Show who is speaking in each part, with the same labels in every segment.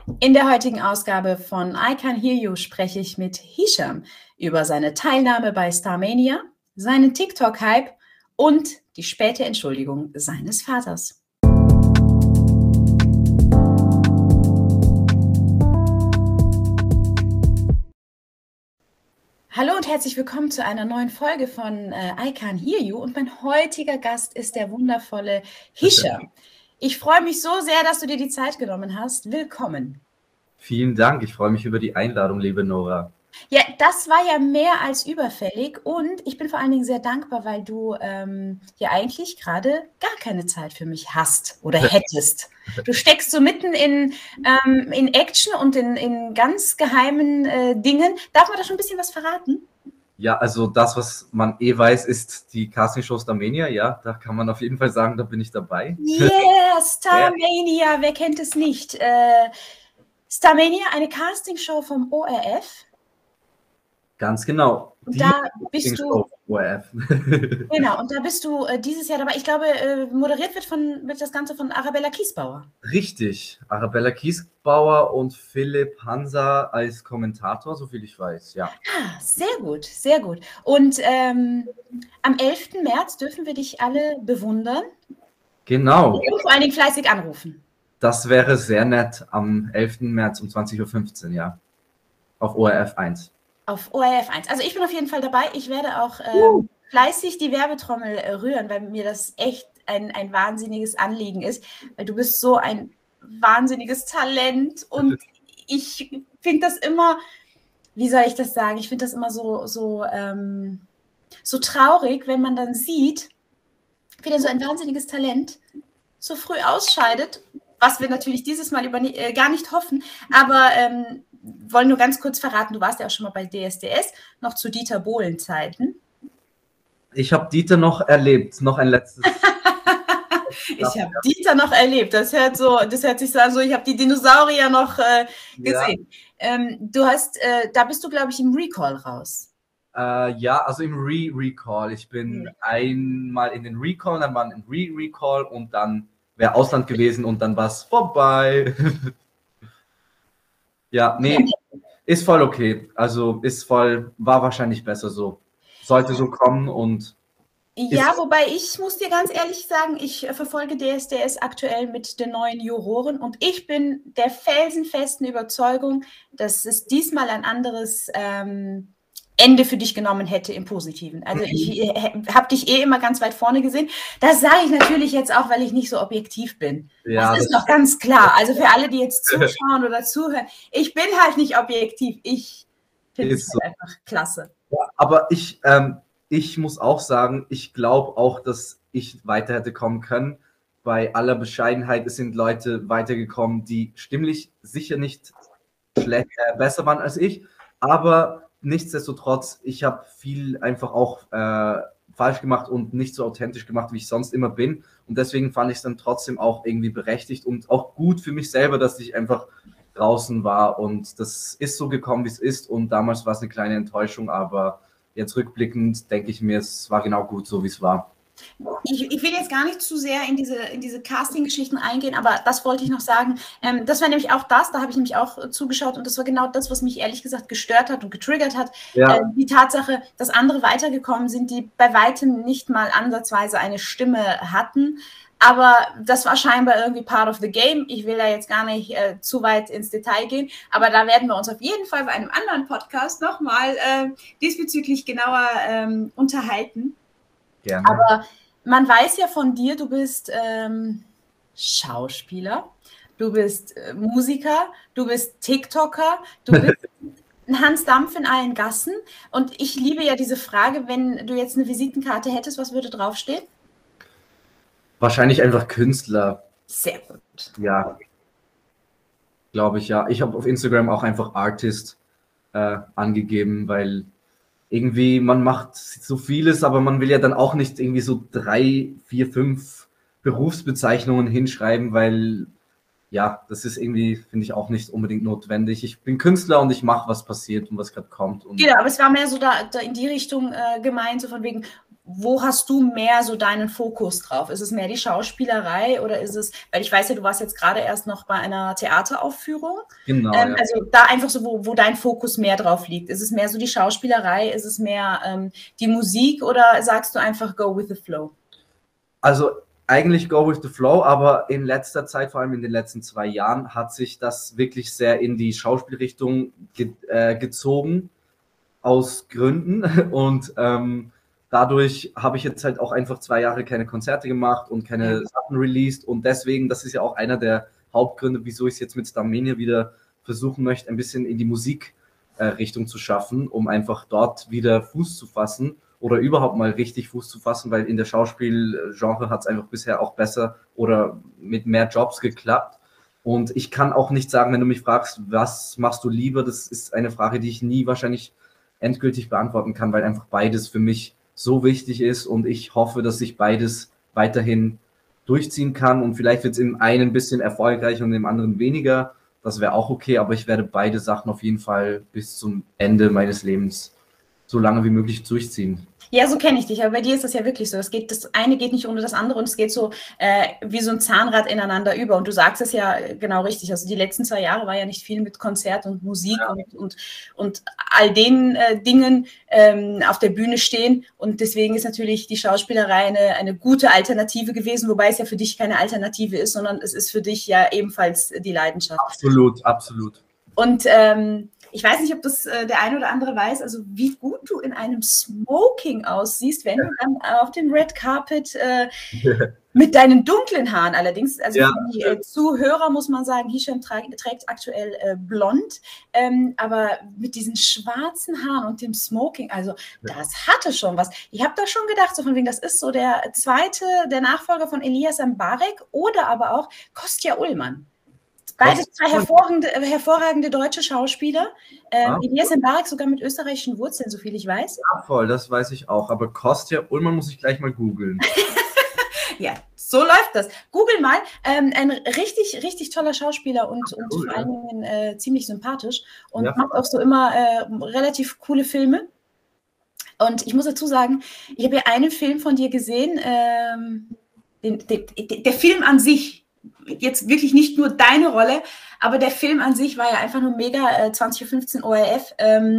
Speaker 1: In der heutigen Ausgabe von I Can Hear You spreche ich mit Hisham über seine Teilnahme bei Starmania, seinen TikTok-Hype und die späte Entschuldigung seines Vaters. Hallo und herzlich willkommen zu einer neuen Folge von I Can Hear You und mein heutiger Gast ist der wundervolle Hisham. Ich freue mich so sehr, dass du dir die Zeit genommen hast. Willkommen.
Speaker 2: Vielen Dank, ich freue mich über die Einladung, liebe Nora.
Speaker 1: Ja, das war ja mehr als überfällig und ich bin vor allen Dingen sehr dankbar, weil du ja eigentlich gerade gar keine Zeit für mich hast oder hättest. Du steckst so mitten in Action und in ganz geheimen Dingen. Darf man da schon ein bisschen was verraten?
Speaker 2: Ja, also das, was man weiß, ist die Castingshow Starmania. Ja, da kann man auf jeden Fall sagen, da bin ich dabei.
Speaker 1: Yeah, Starmania, wer kennt es nicht? Starmania, eine Castingshow vom ORF.
Speaker 2: Ganz genau.
Speaker 1: Und da bist du.
Speaker 2: ORF.
Speaker 1: Genau, und da bist du dieses Jahr dabei. Ich glaube, moderiert wird das Ganze von Arabella Kiesbauer.
Speaker 2: Richtig, Arabella Kiesbauer und Philipp Hansa als Kommentator, soviel ich weiß, ja.
Speaker 1: Ah, sehr gut, sehr gut. Und am 11. März dürfen wir dich alle bewundern.
Speaker 2: Genau.
Speaker 1: Und vor allen Dingen fleißig anrufen.
Speaker 2: Das wäre sehr nett am 11. März um 20.15 Uhr, ja. Auf ORF 1.
Speaker 1: Auf ORF 1. Also ich bin auf jeden Fall dabei. Ich werde auch fleißig die Werbetrommel rühren, weil mir das echt ein wahnsinniges Anliegen ist. Weil du bist so ein wahnsinniges Talent und ich finde das immer, wie soll ich das sagen? Ich finde das immer so traurig, wenn man dann sieht, wie denn so ein wahnsinniges Talent so früh ausscheidet, was wir natürlich dieses Mal gar nicht hoffen, aber wollen nur ganz kurz verraten, du warst ja auch schon mal bei DSDS, noch zu Dieter Bohlen-Zeiten.
Speaker 2: Ich habe Dieter noch erlebt, noch ein letztes.
Speaker 1: Ich habe Dieter noch erlebt. Das hört sich so an, so ich habe die Dinosaurier noch gesehen. Ja. Da bist du, glaube ich, im Recall raus.
Speaker 2: Ja, also im Recall. Ich bin einmal in den Recall, dann war ein Recall und dann wäre Ausland gewesen und dann war es vorbei. Ja, nee, ist voll okay. Also war wahrscheinlich besser so. Sollte so kommen und.
Speaker 1: Ja, wobei ich muss dir ganz ehrlich sagen, ich verfolge DSDS aktuell mit den neuen Juroren und ich bin der felsenfesten Überzeugung, dass es diesmal ein anderes Ende für dich genommen hätte im Positiven. Also ich habe dich immer ganz weit vorne gesehen. Das sage ich natürlich jetzt auch, weil ich nicht so objektiv bin. Ja, das ist doch ganz klar. Also für alle, die jetzt zuschauen oder zuhören, ich bin halt nicht objektiv. Ich finde es halt einfach klasse.
Speaker 2: Ja, aber ich muss auch sagen, ich glaube auch, dass ich weiter hätte kommen können. Bei aller Bescheidenheit, es sind Leute weitergekommen, die stimmlich sicher nicht besser waren als ich, aber nichtsdestotrotz, ich habe viel einfach auch falsch gemacht und nicht so authentisch gemacht, wie ich sonst immer bin. Und deswegen fand ich es dann trotzdem auch irgendwie berechtigt und auch gut für mich selber, dass ich einfach draußen war. Und das ist so gekommen, wie es ist. Und damals war es eine kleine Enttäuschung, aber jetzt rückblickend denke ich mir, es war genau gut so, wie es war.
Speaker 1: Ich will jetzt gar nicht zu sehr in diese Casting-Geschichten eingehen, aber das wollte ich noch sagen. Das war nämlich auch da habe ich nämlich auch zugeschaut und das war genau das, was mich ehrlich gesagt gestört hat und getriggert hat. Ja. Die Tatsache, dass andere weitergekommen sind, die bei weitem nicht mal ansatzweise eine Stimme hatten. Aber das war scheinbar irgendwie part of the game. Ich will da jetzt gar nicht zu weit ins Detail gehen, aber da werden wir uns auf jeden Fall bei einem anderen Podcast nochmal diesbezüglich genauer unterhalten. Gerne. Aber man weiß ja von dir, du bist Schauspieler, du bist Musiker, du bist TikToker, du bist ein Hans Dampf in allen Gassen. Und ich liebe ja diese Frage, wenn du jetzt eine Visitenkarte hättest, was würde draufstehen?
Speaker 2: Wahrscheinlich einfach Künstler.
Speaker 1: Sehr gut.
Speaker 2: Ja, glaube ich, ja. Ich habe auf Instagram auch einfach Artist angegeben, weil irgendwie man macht so vieles, aber man will ja dann auch nicht irgendwie so 3, 4, 5 Berufsbezeichnungen hinschreiben, weil ja, das ist irgendwie, finde ich, auch nicht unbedingt notwendig. Ich bin Künstler und ich mache, was passiert und was gerade kommt. Und
Speaker 1: genau, aber es war mehr so da in die Richtung gemeint, so von wegen, wo hast du mehr so deinen Fokus drauf? Ist es mehr die Schauspielerei oder ist es, weil ich weiß ja, du warst jetzt gerade erst noch bei einer Theateraufführung.
Speaker 2: Genau, ja.
Speaker 1: Also da einfach so, wo dein Fokus mehr drauf liegt. Ist es mehr so die Schauspielerei? Ist es mehr die Musik oder sagst du einfach go with the flow?
Speaker 2: Also eigentlich go with the flow, aber in letzter Zeit, vor allem in den letzten 2 Jahren, hat sich das wirklich sehr in die Schauspielrichtung gezogen, aus Gründen. Und dadurch habe ich jetzt halt auch einfach 2 Jahre keine Konzerte gemacht und keine Sachen released. Und deswegen, das ist ja auch einer der Hauptgründe, wieso ich es jetzt mit Starmania wieder versuchen möchte, ein bisschen in die Musikrichtung zu schaffen, um einfach dort wieder Fuß zu fassen oder überhaupt mal richtig Fuß zu fassen, weil in der Schauspielgenre hat es einfach bisher auch besser oder mit mehr Jobs geklappt. Und ich kann auch nicht sagen, wenn du mich fragst, was machst du lieber, das ist eine Frage, die ich nie wahrscheinlich endgültig beantworten kann, weil einfach beides für mich so wichtig ist und ich hoffe, dass ich beides weiterhin durchziehen kann und vielleicht wird es im einen ein bisschen erfolgreicher und im anderen weniger. Das wäre auch okay, aber ich werde beide Sachen auf jeden Fall bis zum Ende meines Lebens so lange wie möglich durchziehen.
Speaker 1: Ja, so kenne ich dich, aber bei dir ist das ja wirklich so. Das eine geht nicht ohne das andere und es geht so wie so ein Zahnrad ineinander über. Und du sagst es ja genau richtig. Also die letzten 2 Jahre war ja nicht viel mit Konzert und Musik und all den Dingen auf der Bühne stehen. Und deswegen ist natürlich die Schauspielerei eine gute Alternative gewesen, wobei es ja für dich keine Alternative ist, sondern es ist für dich ja ebenfalls die Leidenschaft.
Speaker 2: Absolut, absolut.
Speaker 1: Und ich weiß nicht, ob das der eine oder andere weiß, also wie gut du in einem Smoking aussiehst, wenn du dann auf dem Red Carpet mit deinen dunklen Haaren allerdings, also für die Zuhörer muss man sagen, Hisham trägt aktuell blond, aber mit diesen schwarzen Haaren und dem Smoking, also das hatte schon was. Ich habe da schon gedacht, so von wegen, das ist so der Nachfolger von Elias Mbarek oder aber auch Kostja Ullmann. Beide 2 hervorragende deutsche Schauspieler. Elias Mbarek sogar mit österreichischen Wurzeln, soviel ich weiß.
Speaker 2: Ja, voll, das weiß ich auch. Aber Kostja Ullmann muss ich gleich mal googeln.
Speaker 1: Ja, so läuft das. Google mal. Ein richtig, richtig toller Schauspieler und cool, vor allen Dingen ziemlich sympathisch und macht auch so immer relativ coole Filme. Und ich muss dazu sagen, ich habe ja einen Film von dir gesehen, der Film an sich, jetzt wirklich nicht nur deine Rolle, aber der Film an sich war ja einfach nur mega, 2015 ORF.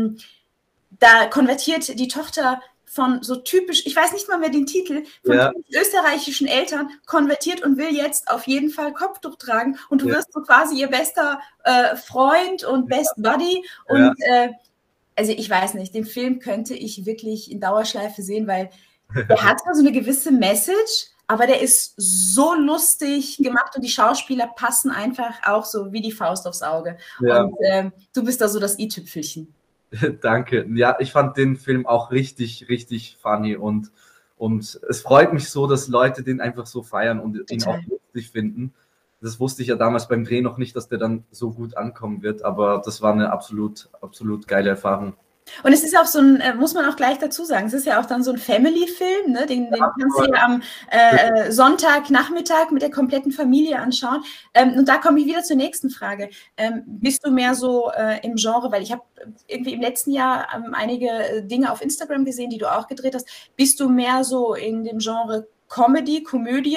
Speaker 1: Da konvertiert die Tochter von so typisch, ich weiß nicht mal mehr den Titel, von österreichischen Eltern, konvertiert und will jetzt auf jeden Fall Kopftuch tragen und du wirst so quasi ihr bester Freund und Best Buddy und also ich weiß nicht, den Film könnte ich wirklich in Dauerschleife sehen, weil der hat so eine gewisse Message, aber der ist so lustig gemacht und die Schauspieler passen einfach auch so wie die Faust aufs Auge. Ja. Und du bist da so das i-Tüpfelchen.
Speaker 2: Danke. Ja, ich fand den Film auch richtig, richtig funny und es freut mich so, dass Leute den einfach so feiern und ihn auch lustig finden. Das wusste ich ja damals beim Dreh noch nicht, dass der dann so gut ankommen wird, aber das war eine absolut, absolut geile Erfahrung.
Speaker 1: Und es ist auch so ein, muss man auch gleich dazu sagen, es ist ja auch dann so ein Family-Film, ne? Den kannst du ja am Sonntagnachmittag mit der kompletten Familie anschauen. Und da komme ich wieder zur nächsten Frage. Bist du mehr so im Genre, weil ich habe irgendwie im letzten Jahr einige Dinge auf Instagram gesehen, die du auch gedreht hast. Bist du mehr so in dem Genre Comedy, Komödie,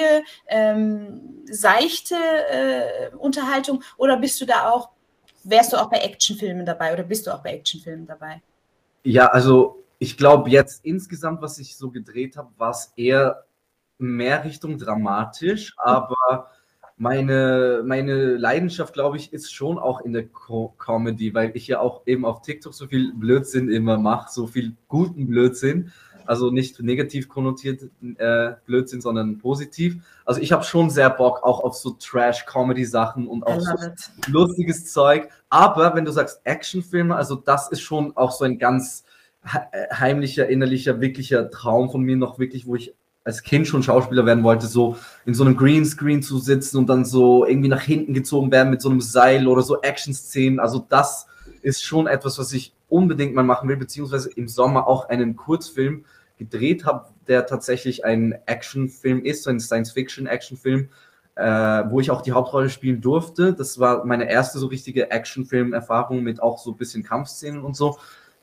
Speaker 1: seichte Unterhaltung oder wärst du auch bei Actionfilmen dabei oder bist du auch bei Actionfilmen dabei?
Speaker 2: Ja, also ich glaube jetzt insgesamt, was ich so gedreht habe, war es eher mehr Richtung dramatisch, aber meine Leidenschaft, glaube ich, ist schon auch in der Comedy, weil ich ja auch eben auf TikTok so viel Blödsinn immer mache, so viel guten Blödsinn, also nicht negativ konnotiert Blödsinn, sondern positiv. Also ich habe schon sehr Bock auch auf so Trash-Comedy-Sachen und auch so lustiges Zeug. Aber wenn du sagst Actionfilme, also das ist schon auch so ein ganz heimlicher, innerlicher, wirklicher Traum von mir noch wirklich, wo ich als Kind schon Schauspieler werden wollte, so in so einem Greenscreen zu sitzen und dann so irgendwie nach hinten gezogen werden mit so einem Seil oder so Action-Szenen. Also das ist schon etwas, was ich unbedingt mal machen will, beziehungsweise im Sommer auch einen Kurzfilm gedreht habe, der tatsächlich ein Actionfilm ist, so ein Science-Fiction-Actionfilm, wo ich auch die Hauptrolle spielen durfte. Das war meine erste so richtige Actionfilm-Erfahrung mit auch so ein bisschen Kampfszenen und so.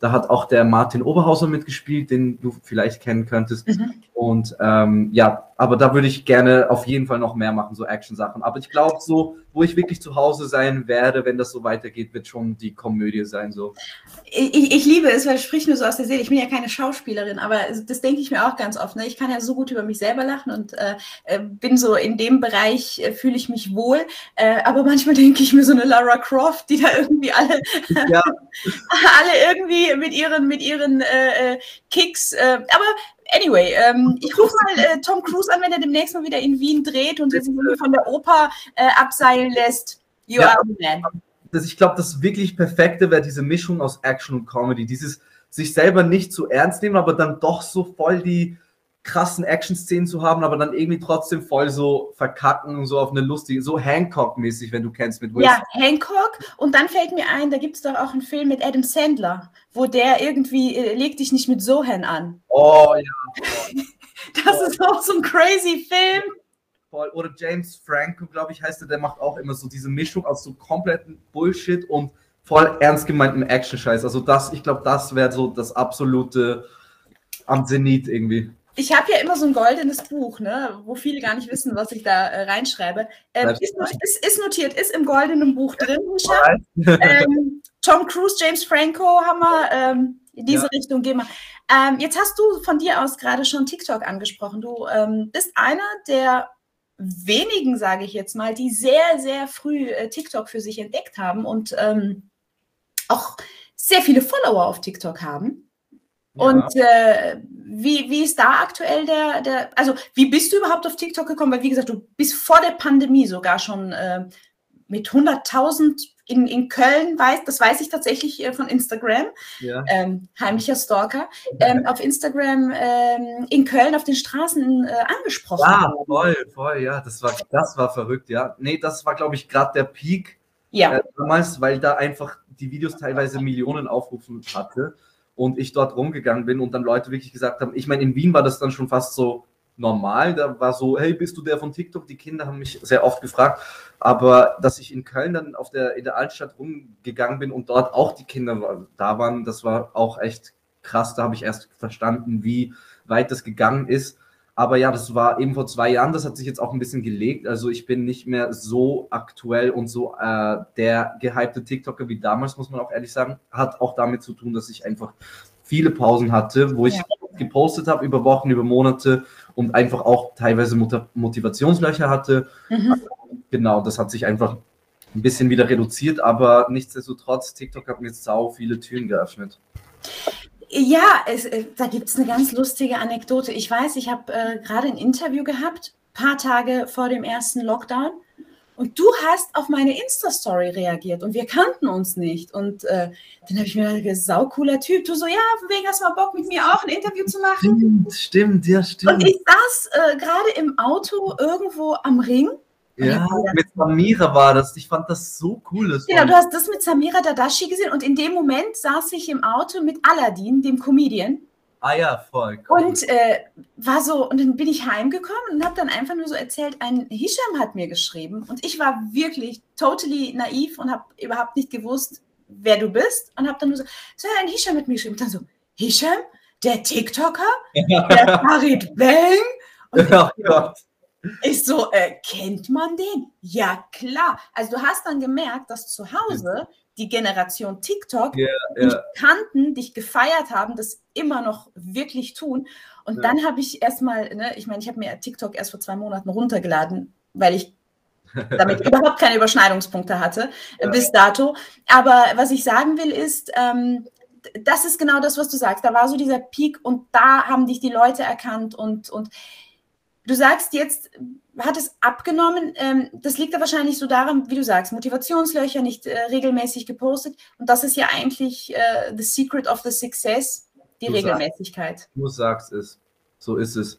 Speaker 2: Da hat auch der Martin Oberhauser mitgespielt, den du vielleicht kennen könntest. Und ja, aber da würde ich gerne auf jeden Fall noch mehr machen, so Action-Sachen. Aber ich glaube, so, wo ich wirklich zu Hause sein werde, wenn das so weitergeht, wird schon die Komödie sein. So.
Speaker 1: Ich liebe es, weil es spricht nur so aus der Seele. Ich bin ja keine Schauspielerin, aber das denke ich mir auch ganz oft. Ne? Ich kann ja so gut über mich selber lachen und bin so in dem Bereich, fühle ich mich wohl. Aber manchmal denke ich mir so eine Lara Croft, die da irgendwie alle, ja. alle irgendwie mit ihren Kicks. Aber anyway, ich rufe mal Tom Cruise an, wenn er demnächst mal wieder in Wien dreht und sich von der Oper abseilen lässt. You are the man.
Speaker 2: Ich glaube, das wirklich Perfekte wäre diese Mischung aus Action und Comedy. Dieses sich selber nicht zu ernst nehmen, aber dann doch so voll die krassen Action-Szenen zu haben, aber dann irgendwie trotzdem voll so verkacken und so auf eine lustige, so Hancock-mäßig, wenn du kennst mit Will Smith.
Speaker 1: Ja, Hancock. Und dann fällt mir ein, da gibt es doch auch einen Film mit Adam Sandler, wo der irgendwie leg dich nicht mit Sohan an.
Speaker 2: Oh ja.
Speaker 1: Das ist auch so ein crazy Film.
Speaker 2: Oder James Franco, glaube ich, heißt der macht auch immer so diese Mischung aus so kompletten Bullshit und voll ernst gemeintem Action-Scheiß. Also ich glaube, das wäre so das absolute am Zenit irgendwie.
Speaker 1: Ich habe ja immer so ein goldenes Buch, ne, wo viele gar nicht wissen, was ich da reinschreibe. Ist notiert, ist im goldenen Buch drin, Tom Cruise, James Franco haben wir, in diese Richtung gehen wir. Jetzt hast du von dir aus gerade schon TikTok angesprochen. Du bist einer der wenigen, sage ich jetzt mal, die sehr, sehr früh TikTok für sich entdeckt haben und auch sehr viele Follower auf TikTok haben. Ja. Und wie ist da aktuell also wie bist du überhaupt auf TikTok gekommen? Weil wie gesagt, du bist vor der Pandemie sogar schon mit 100.000 in Köln, das weiß ich tatsächlich von Instagram, heimlicher Stalker, auf Instagram in Köln auf den Straßen angesprochen.
Speaker 2: Ja, voll, ja, das war verrückt, ja. Nee, das war, glaube ich, gerade der Peak damals, weil da einfach die Videos teilweise Millionen Aufrufe hatte und ich dort rumgegangen bin und dann Leute wirklich gesagt haben, ich meine, in Wien war das dann schon fast so normal, da war so, hey, bist du der von TikTok? Die Kinder haben mich sehr oft gefragt, aber dass ich in Köln dann in der Altstadt rumgegangen bin und dort auch die Kinder da waren, das war auch echt krass, da habe ich erst verstanden, wie weit das gegangen ist, aber ja, das war eben vor 2 Jahren, das hat sich jetzt auch ein bisschen gelegt, also ich bin nicht mehr so aktuell und so der gehypte TikToker wie damals, muss man auch ehrlich sagen, hat auch damit zu tun, dass ich einfach viele Pausen hatte, wo ich gepostet habe über Wochen, über Monate und einfach auch teilweise Motivationslöcher hatte. Genau, das hat sich einfach ein bisschen wieder reduziert, aber nichtsdestotrotz, TikTok hat mir jetzt sau viele Türen geöffnet.
Speaker 1: Ja, da gibt es eine ganz lustige Anekdote. Ich weiß, ich habe gerade ein Interview gehabt, ein paar Tage vor dem ersten Lockdown. Und du hast auf meine Insta-Story reagiert und wir kannten uns nicht. Und dann habe ich mir gedacht, saucooler Typ. Du so, ja, wegen hast du mal Bock, mit mir auch ein Interview zu machen?
Speaker 2: Stimmt.
Speaker 1: Und ich saß gerade im Auto irgendwo am Ring.
Speaker 2: Ja, mit Samira war das. Ich fand das so cool.
Speaker 1: Genau, du hast das mit Samira Dadashi gesehen und in dem Moment saß ich im Auto mit Aladdin, dem Comedian.
Speaker 2: Ah ja, voll cool.
Speaker 1: Und war so, und dann bin ich heimgekommen und habe dann einfach nur so erzählt, ein Hisham hat mir geschrieben und ich war wirklich totally naiv und habe überhaupt nicht gewusst, wer du bist und habe dann nur so ein Hisham mit mir geschrieben und dann so, Hisham, der TikToker, der Farid Bang? Und ich so, kennt man den? Ja, klar. Also du hast dann gemerkt, dass zu Hause die Generation TikTok dich kannten, dich gefeiert haben, das immer noch wirklich tun. Und dann habe ich erstmal, ne, ich meine, ich habe mir TikTok erst vor 2 Monaten runtergeladen, weil ich damit überhaupt keine Überschneidungspunkte hatte bis dato. Aber was ich sagen will ist, das ist genau das, was du sagst. Da war so dieser Peak und da haben dich die Leute erkannt und du sagst jetzt, hat es abgenommen, das liegt ja wahrscheinlich so daran, wie du sagst, Motivationslöcher, nicht regelmäßig gepostet und das ist ja eigentlich the secret of the success, die Regelmäßigkeit.
Speaker 2: Du sagst es, so ist es.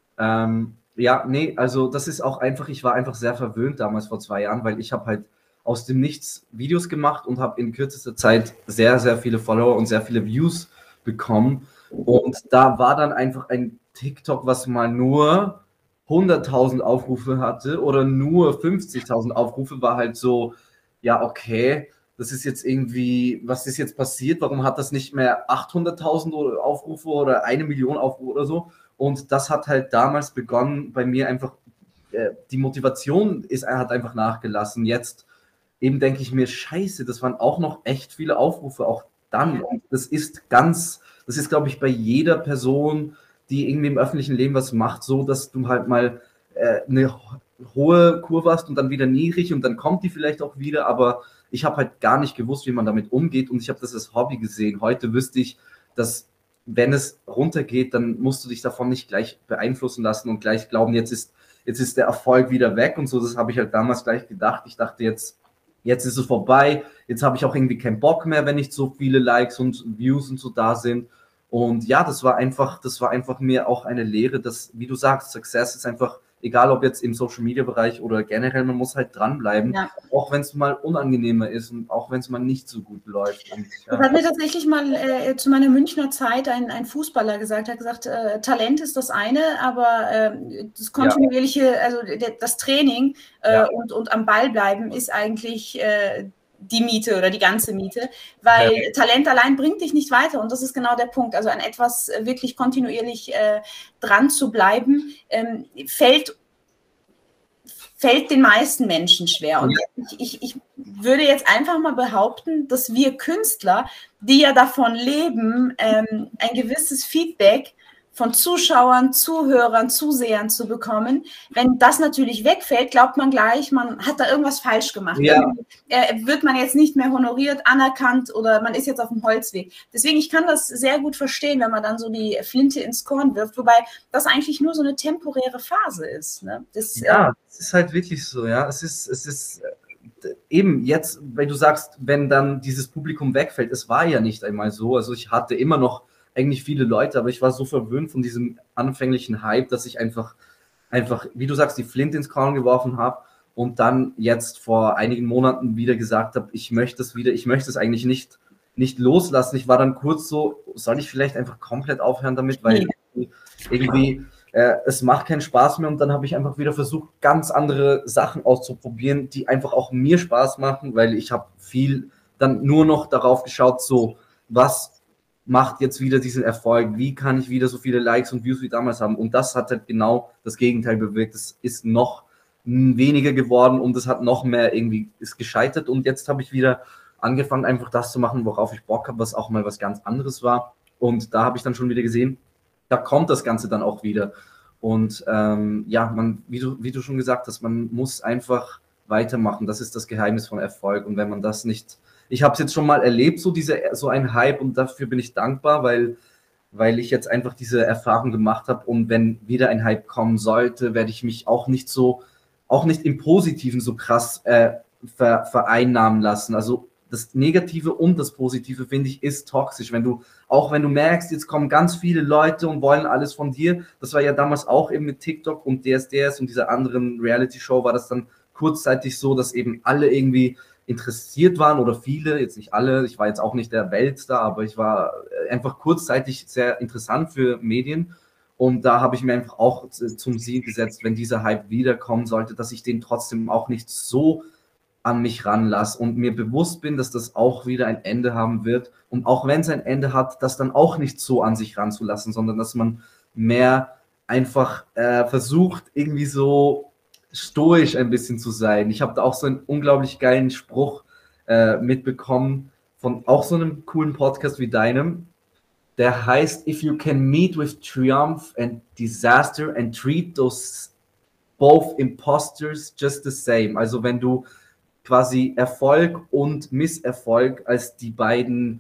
Speaker 2: Ja, nee, also das ist auch einfach, ich war einfach sehr verwöhnt damals vor 2 Jahren, weil ich habe halt aus dem Nichts Videos gemacht und habe in kürzester Zeit sehr, sehr viele Follower und sehr viele Views bekommen und da war dann einfach ein TikTok, was mal nur 100.000 Aufrufe hatte oder nur 50.000 Aufrufe, war halt so, ja, okay, das ist jetzt irgendwie, was ist jetzt passiert? Warum hat das nicht mehr 800.000 Aufrufe oder 1 Million Aufrufe oder so? Und das hat halt damals begonnen, bei mir einfach, die Motivation hat einfach nachgelassen. Jetzt eben denke ich mir, scheiße, das waren auch noch echt viele Aufrufe, auch dann. Und das ist, glaube ich, bei jeder Person, die irgendwie im öffentlichen Leben was macht, so, dass du halt mal eine hohe Kurve hast und dann wieder niedrig und dann kommt die vielleicht auch wieder, aber ich habe halt gar nicht gewusst, wie man damit umgeht und ich habe das als Hobby gesehen. Heute wüsste ich, dass wenn es runtergeht, dann musst du dich davon nicht gleich beeinflussen lassen und gleich glauben, jetzt ist der Erfolg wieder weg und so. Das habe ich halt damals gleich gedacht. Ich dachte, jetzt ist es vorbei, jetzt habe ich auch irgendwie keinen Bock mehr, wenn nicht so viele Likes und Views und so da sind. Und ja, das war einfach mir auch eine Lehre, dass, wie du sagst, Success ist einfach, egal ob jetzt im Social-Media-Bereich oder generell, man muss halt dranbleiben, ja. Auch wenn es mal unangenehmer ist und auch wenn es mal nicht so gut läuft. Und,
Speaker 1: ja. Das hat mir tatsächlich mal zu meiner Münchner Zeit ein Fußballer gesagt, Talent ist das eine, aber das kontinuierliche, also das Training und am Ball bleiben ist eigentlich die Miete oder die ganze Miete, weil Talent allein bringt dich nicht weiter und das ist genau der Punkt. Also an etwas wirklich kontinuierlich dran zu bleiben, fällt den meisten Menschen schwer. Und ich würde jetzt einfach mal behaupten, dass wir Künstler, die ja davon leben, ein gewisses Feedback von Zuschauern, Zuhörern, Zusehern zu bekommen. Wenn das natürlich wegfällt, glaubt man gleich, man hat da irgendwas falsch gemacht. Ja. Wird man jetzt nicht mehr honoriert, anerkannt oder man ist jetzt auf dem Holzweg. Deswegen, ich kann das sehr gut verstehen, wenn man dann so die Flinte ins Korn wirft, wobei das eigentlich nur so eine temporäre Phase ist. Ne?
Speaker 2: Es ist halt wirklich so, ja. Es ist eben jetzt, wenn du sagst, wenn dann dieses Publikum wegfällt, es war ja nicht einmal so. Also ich hatte immer noch eigentlich viele Leute, aber ich war so verwöhnt von diesem anfänglichen Hype, dass ich einfach, wie du sagst, die Flinte ins Korn geworfen habe und dann jetzt vor einigen Monaten wieder gesagt habe, ich möchte es eigentlich nicht loslassen. Ich war dann kurz so, soll ich vielleicht einfach komplett aufhören damit, weil irgendwie es macht keinen Spaß mehr und dann habe ich einfach wieder versucht, ganz andere Sachen auszuprobieren, die einfach auch mir Spaß machen, weil ich habe viel dann nur noch darauf geschaut, so, was macht jetzt wieder diesen Erfolg, wie kann ich wieder so viele Likes und Views wie damals haben und das hat halt genau das Gegenteil bewirkt, es ist noch weniger geworden und es hat noch mehr irgendwie, ist gescheitert und jetzt habe ich wieder angefangen, einfach das zu machen, worauf ich Bock habe, was auch mal was ganz anderes war und da habe ich dann schon wieder gesehen, da kommt das Ganze dann auch wieder und wie du schon gesagt hast, man muss einfach weitermachen, das ist das Geheimnis von Erfolg und wenn man das nicht. Ich habe es jetzt schon mal erlebt, so ein Hype und dafür bin ich dankbar, weil ich jetzt einfach diese Erfahrung gemacht habe und wenn wieder ein Hype kommen sollte, werde ich mich auch nicht im Positiven so krass vereinnahmen lassen. Also das Negative und das Positive, finde ich, ist toxisch. Wenn du merkst, jetzt kommen ganz viele Leute und wollen alles von dir, das war ja damals auch eben mit TikTok und DSDS und dieser anderen Reality-Show war das dann kurzzeitig so, dass eben alle irgendwie interessiert waren oder viele, jetzt nicht alle, ich war jetzt auch nicht der Weltstar, aber ich war einfach kurzzeitig sehr interessant für Medien und da habe ich mir einfach auch zum Ziel gesetzt, wenn dieser Hype wiederkommen sollte, dass ich den trotzdem auch nicht so an mich ranlasse und mir bewusst bin, dass das auch wieder ein Ende haben wird und auch wenn es ein Ende hat, das dann auch nicht so an sich ranzulassen, sondern dass man mehr einfach versucht, irgendwie so stoisch ein bisschen zu sein. Ich habe da auch so einen unglaublich geilen Spruch mitbekommen von auch so einem coolen Podcast wie deinem, der heißt, if you can meet with triumph and disaster and treat those both imposters just the same. Also wenn du quasi Erfolg und Misserfolg als die beiden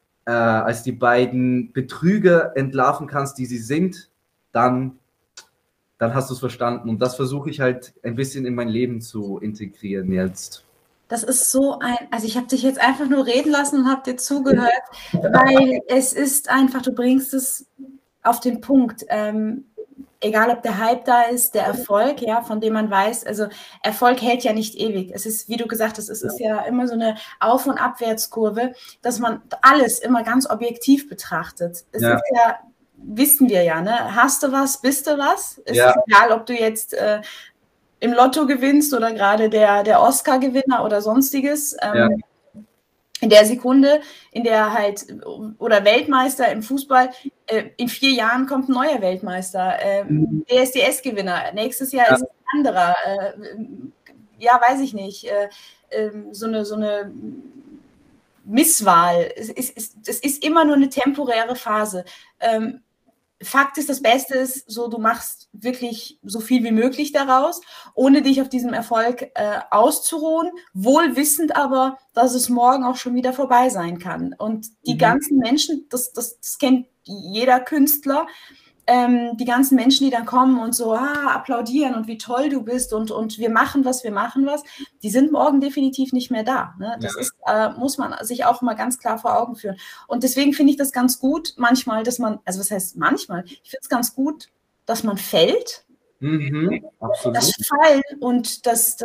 Speaker 2: Betrüger entlarven kannst, die sie sind, dann hast du es verstanden. Und das versuche ich halt ein bisschen in mein Leben zu integrieren jetzt.
Speaker 1: Das ist also ich habe dich jetzt einfach nur reden lassen und habe dir zugehört, weil es ist einfach, du bringst es auf den Punkt. Egal, ob der Hype da ist, der Erfolg, ja, von dem man weiß, also Erfolg hält ja nicht ewig. Es ist, wie du gesagt hast, es ist ja immer so eine Auf- und Abwärtskurve, dass man alles immer ganz objektiv betrachtet. Es ist ja, wissen wir ja, ne? Hast du was, bist du was? Es ist egal, ob du jetzt im Lotto gewinnst oder gerade der Oscar-Gewinner oder sonstiges. in der Sekunde, in der halt, oder Weltmeister im Fußball, in 4 Jahren kommt ein neuer Weltmeister, DSDS-Gewinner, nächstes Jahr ist es ein anderer, ja, weiß ich nicht, so eine Misswahl. Es ist immer nur eine temporäre Phase. Fakt ist, das Beste ist, so, du machst wirklich so viel wie möglich daraus, ohne dich auf diesem Erfolg auszuruhen, wohl wissend aber, dass es morgen auch schon wieder vorbei sein kann. Und die ganzen Menschen, das kennt jeder Künstler, die ganzen Menschen, die dann kommen und so applaudieren und wie toll du bist und wir machen was, die sind morgen definitiv nicht mehr da. Ne? Das ist, muss man sich auch mal ganz klar vor Augen führen. Und deswegen finde ich das ganz gut manchmal, dass man, also was heißt manchmal, ich finde es ganz gut, dass man fällt.
Speaker 2: Absolut.
Speaker 1: Das Fallen und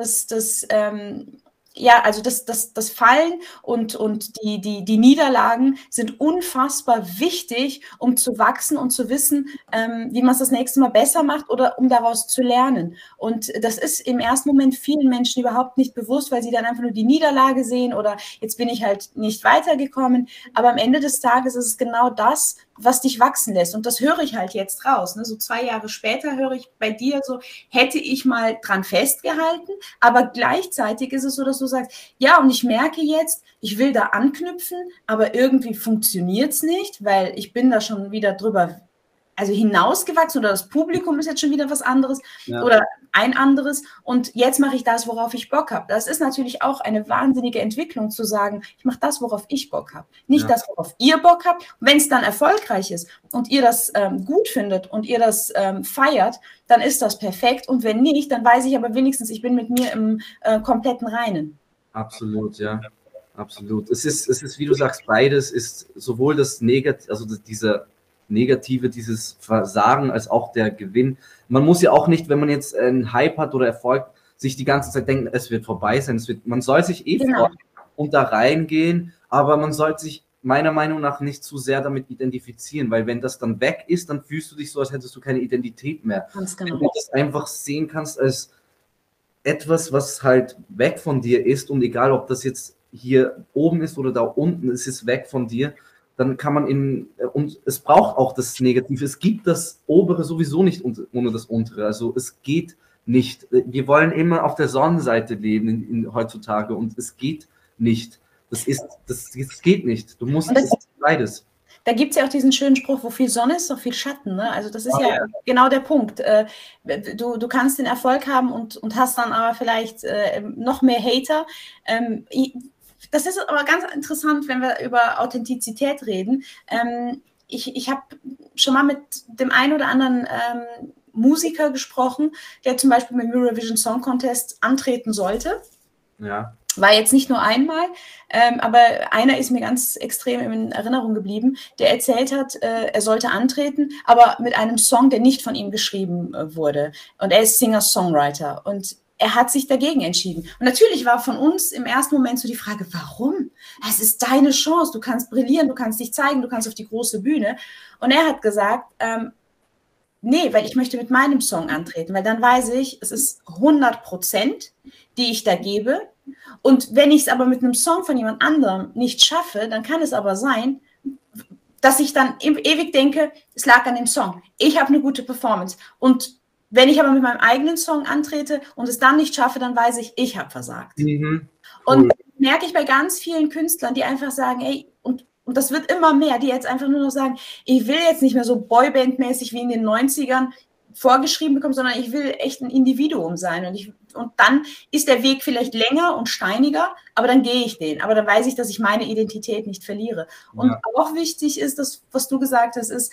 Speaker 1: also das Fallen und die Niederlagen sind unfassbar wichtig, um zu wachsen und zu wissen, wie man es das nächste Mal besser macht oder um daraus zu lernen. Und das ist im ersten Moment vielen Menschen überhaupt nicht bewusst, weil sie dann einfach nur die Niederlage sehen oder jetzt bin ich halt nicht weitergekommen. Aber am Ende des Tages ist es genau das, was dich wachsen lässt. Und das höre ich halt jetzt raus. Ne? So 2 Jahre später höre ich bei dir so, hätte ich mal dran festgehalten, aber gleichzeitig ist es so, dass du sagst, ja, und ich merke jetzt, ich will da anknüpfen, aber irgendwie funktioniert es nicht, weil ich bin da schon wieder drüber hinausgewachsen oder das Publikum ist jetzt schon wieder was anderes oder ein anderes und jetzt mache ich das, worauf ich Bock habe. Das ist natürlich auch eine wahnsinnige Entwicklung zu sagen, ich mache das, worauf ich Bock habe, nicht das, worauf ihr Bock habt. Wenn es dann erfolgreich ist und ihr das gut findet und ihr das feiert, dann ist das perfekt und wenn nicht, dann weiß ich aber wenigstens, ich bin mit mir im kompletten Reinen.
Speaker 2: Absolut, ja. Absolut. Es ist, wie du sagst, beides ist sowohl das Negative, also dieser Negative, dieses Versagen, als auch der Gewinn. Man muss ja auch nicht, wenn man jetzt einen Hype hat oder Erfolg, sich die ganze Zeit denken, es wird vorbei sein. Man soll sich freuen und da reingehen, aber man sollte sich meiner Meinung nach nicht zu sehr damit identifizieren, weil wenn das dann weg ist, dann fühlst du dich so, als hättest du keine Identität mehr.
Speaker 1: Ganz genau.
Speaker 2: Wenn du das einfach sehen kannst als etwas, was halt weg von dir ist und egal, ob das jetzt hier oben ist oder da unten, es ist weg von dir, dann kann man und es braucht auch das Negative. Es gibt das Obere sowieso nicht ohne das Untere. Also es geht nicht. Wir wollen immer auf der Sonnenseite leben heutzutage und es geht nicht. Das geht nicht. Du musst beides.
Speaker 1: Da gibt es ja auch diesen schönen Spruch, wo viel Sonne ist, so viel Schatten. Ne? Also das ist genau der Punkt. Du kannst den Erfolg haben und hast dann aber vielleicht noch mehr Hater. Das ist aber ganz interessant, wenn wir über Authentizität reden. Ich habe schon mal mit dem einen oder anderen Musiker gesprochen, der zum Beispiel mit dem Eurovision Song Contest antreten sollte.
Speaker 2: Ja.
Speaker 1: War jetzt nicht nur einmal, aber einer ist mir ganz extrem in Erinnerung geblieben, der erzählt hat, er sollte antreten, aber mit einem Song, der nicht von ihm geschrieben wurde. Und er ist Singer-Songwriter und er hat sich dagegen entschieden. Und natürlich war von uns im ersten Moment so die Frage, warum? Es ist deine Chance, du kannst brillieren, du kannst dich zeigen, du kannst auf die große Bühne. Und er hat gesagt, nee, weil ich möchte mit meinem Song antreten, weil dann weiß ich, es ist 100%, die ich da gebe. Und wenn ich es aber mit einem Song von jemand anderem nicht schaffe, dann kann es aber sein, dass ich dann ewig denke, es lag an dem Song. Ich habe eine gute Performance. Und wenn ich aber mit meinem eigenen Song antrete und es dann nicht schaffe, dann weiß ich habe versagt. Cool. Und das merke ich bei ganz vielen Künstlern, die einfach sagen, ey, und das wird immer mehr, die jetzt einfach nur noch sagen, ich will jetzt nicht mehr so Boyband-mäßig wie in den 90ern vorgeschrieben bekommen, sondern ich will echt ein Individuum sein. Und dann ist der Weg vielleicht länger und steiniger, aber dann gehe ich den. Aber dann weiß ich, dass ich meine Identität nicht verliere. Und auch wichtig ist, das, was du gesagt hast, ist,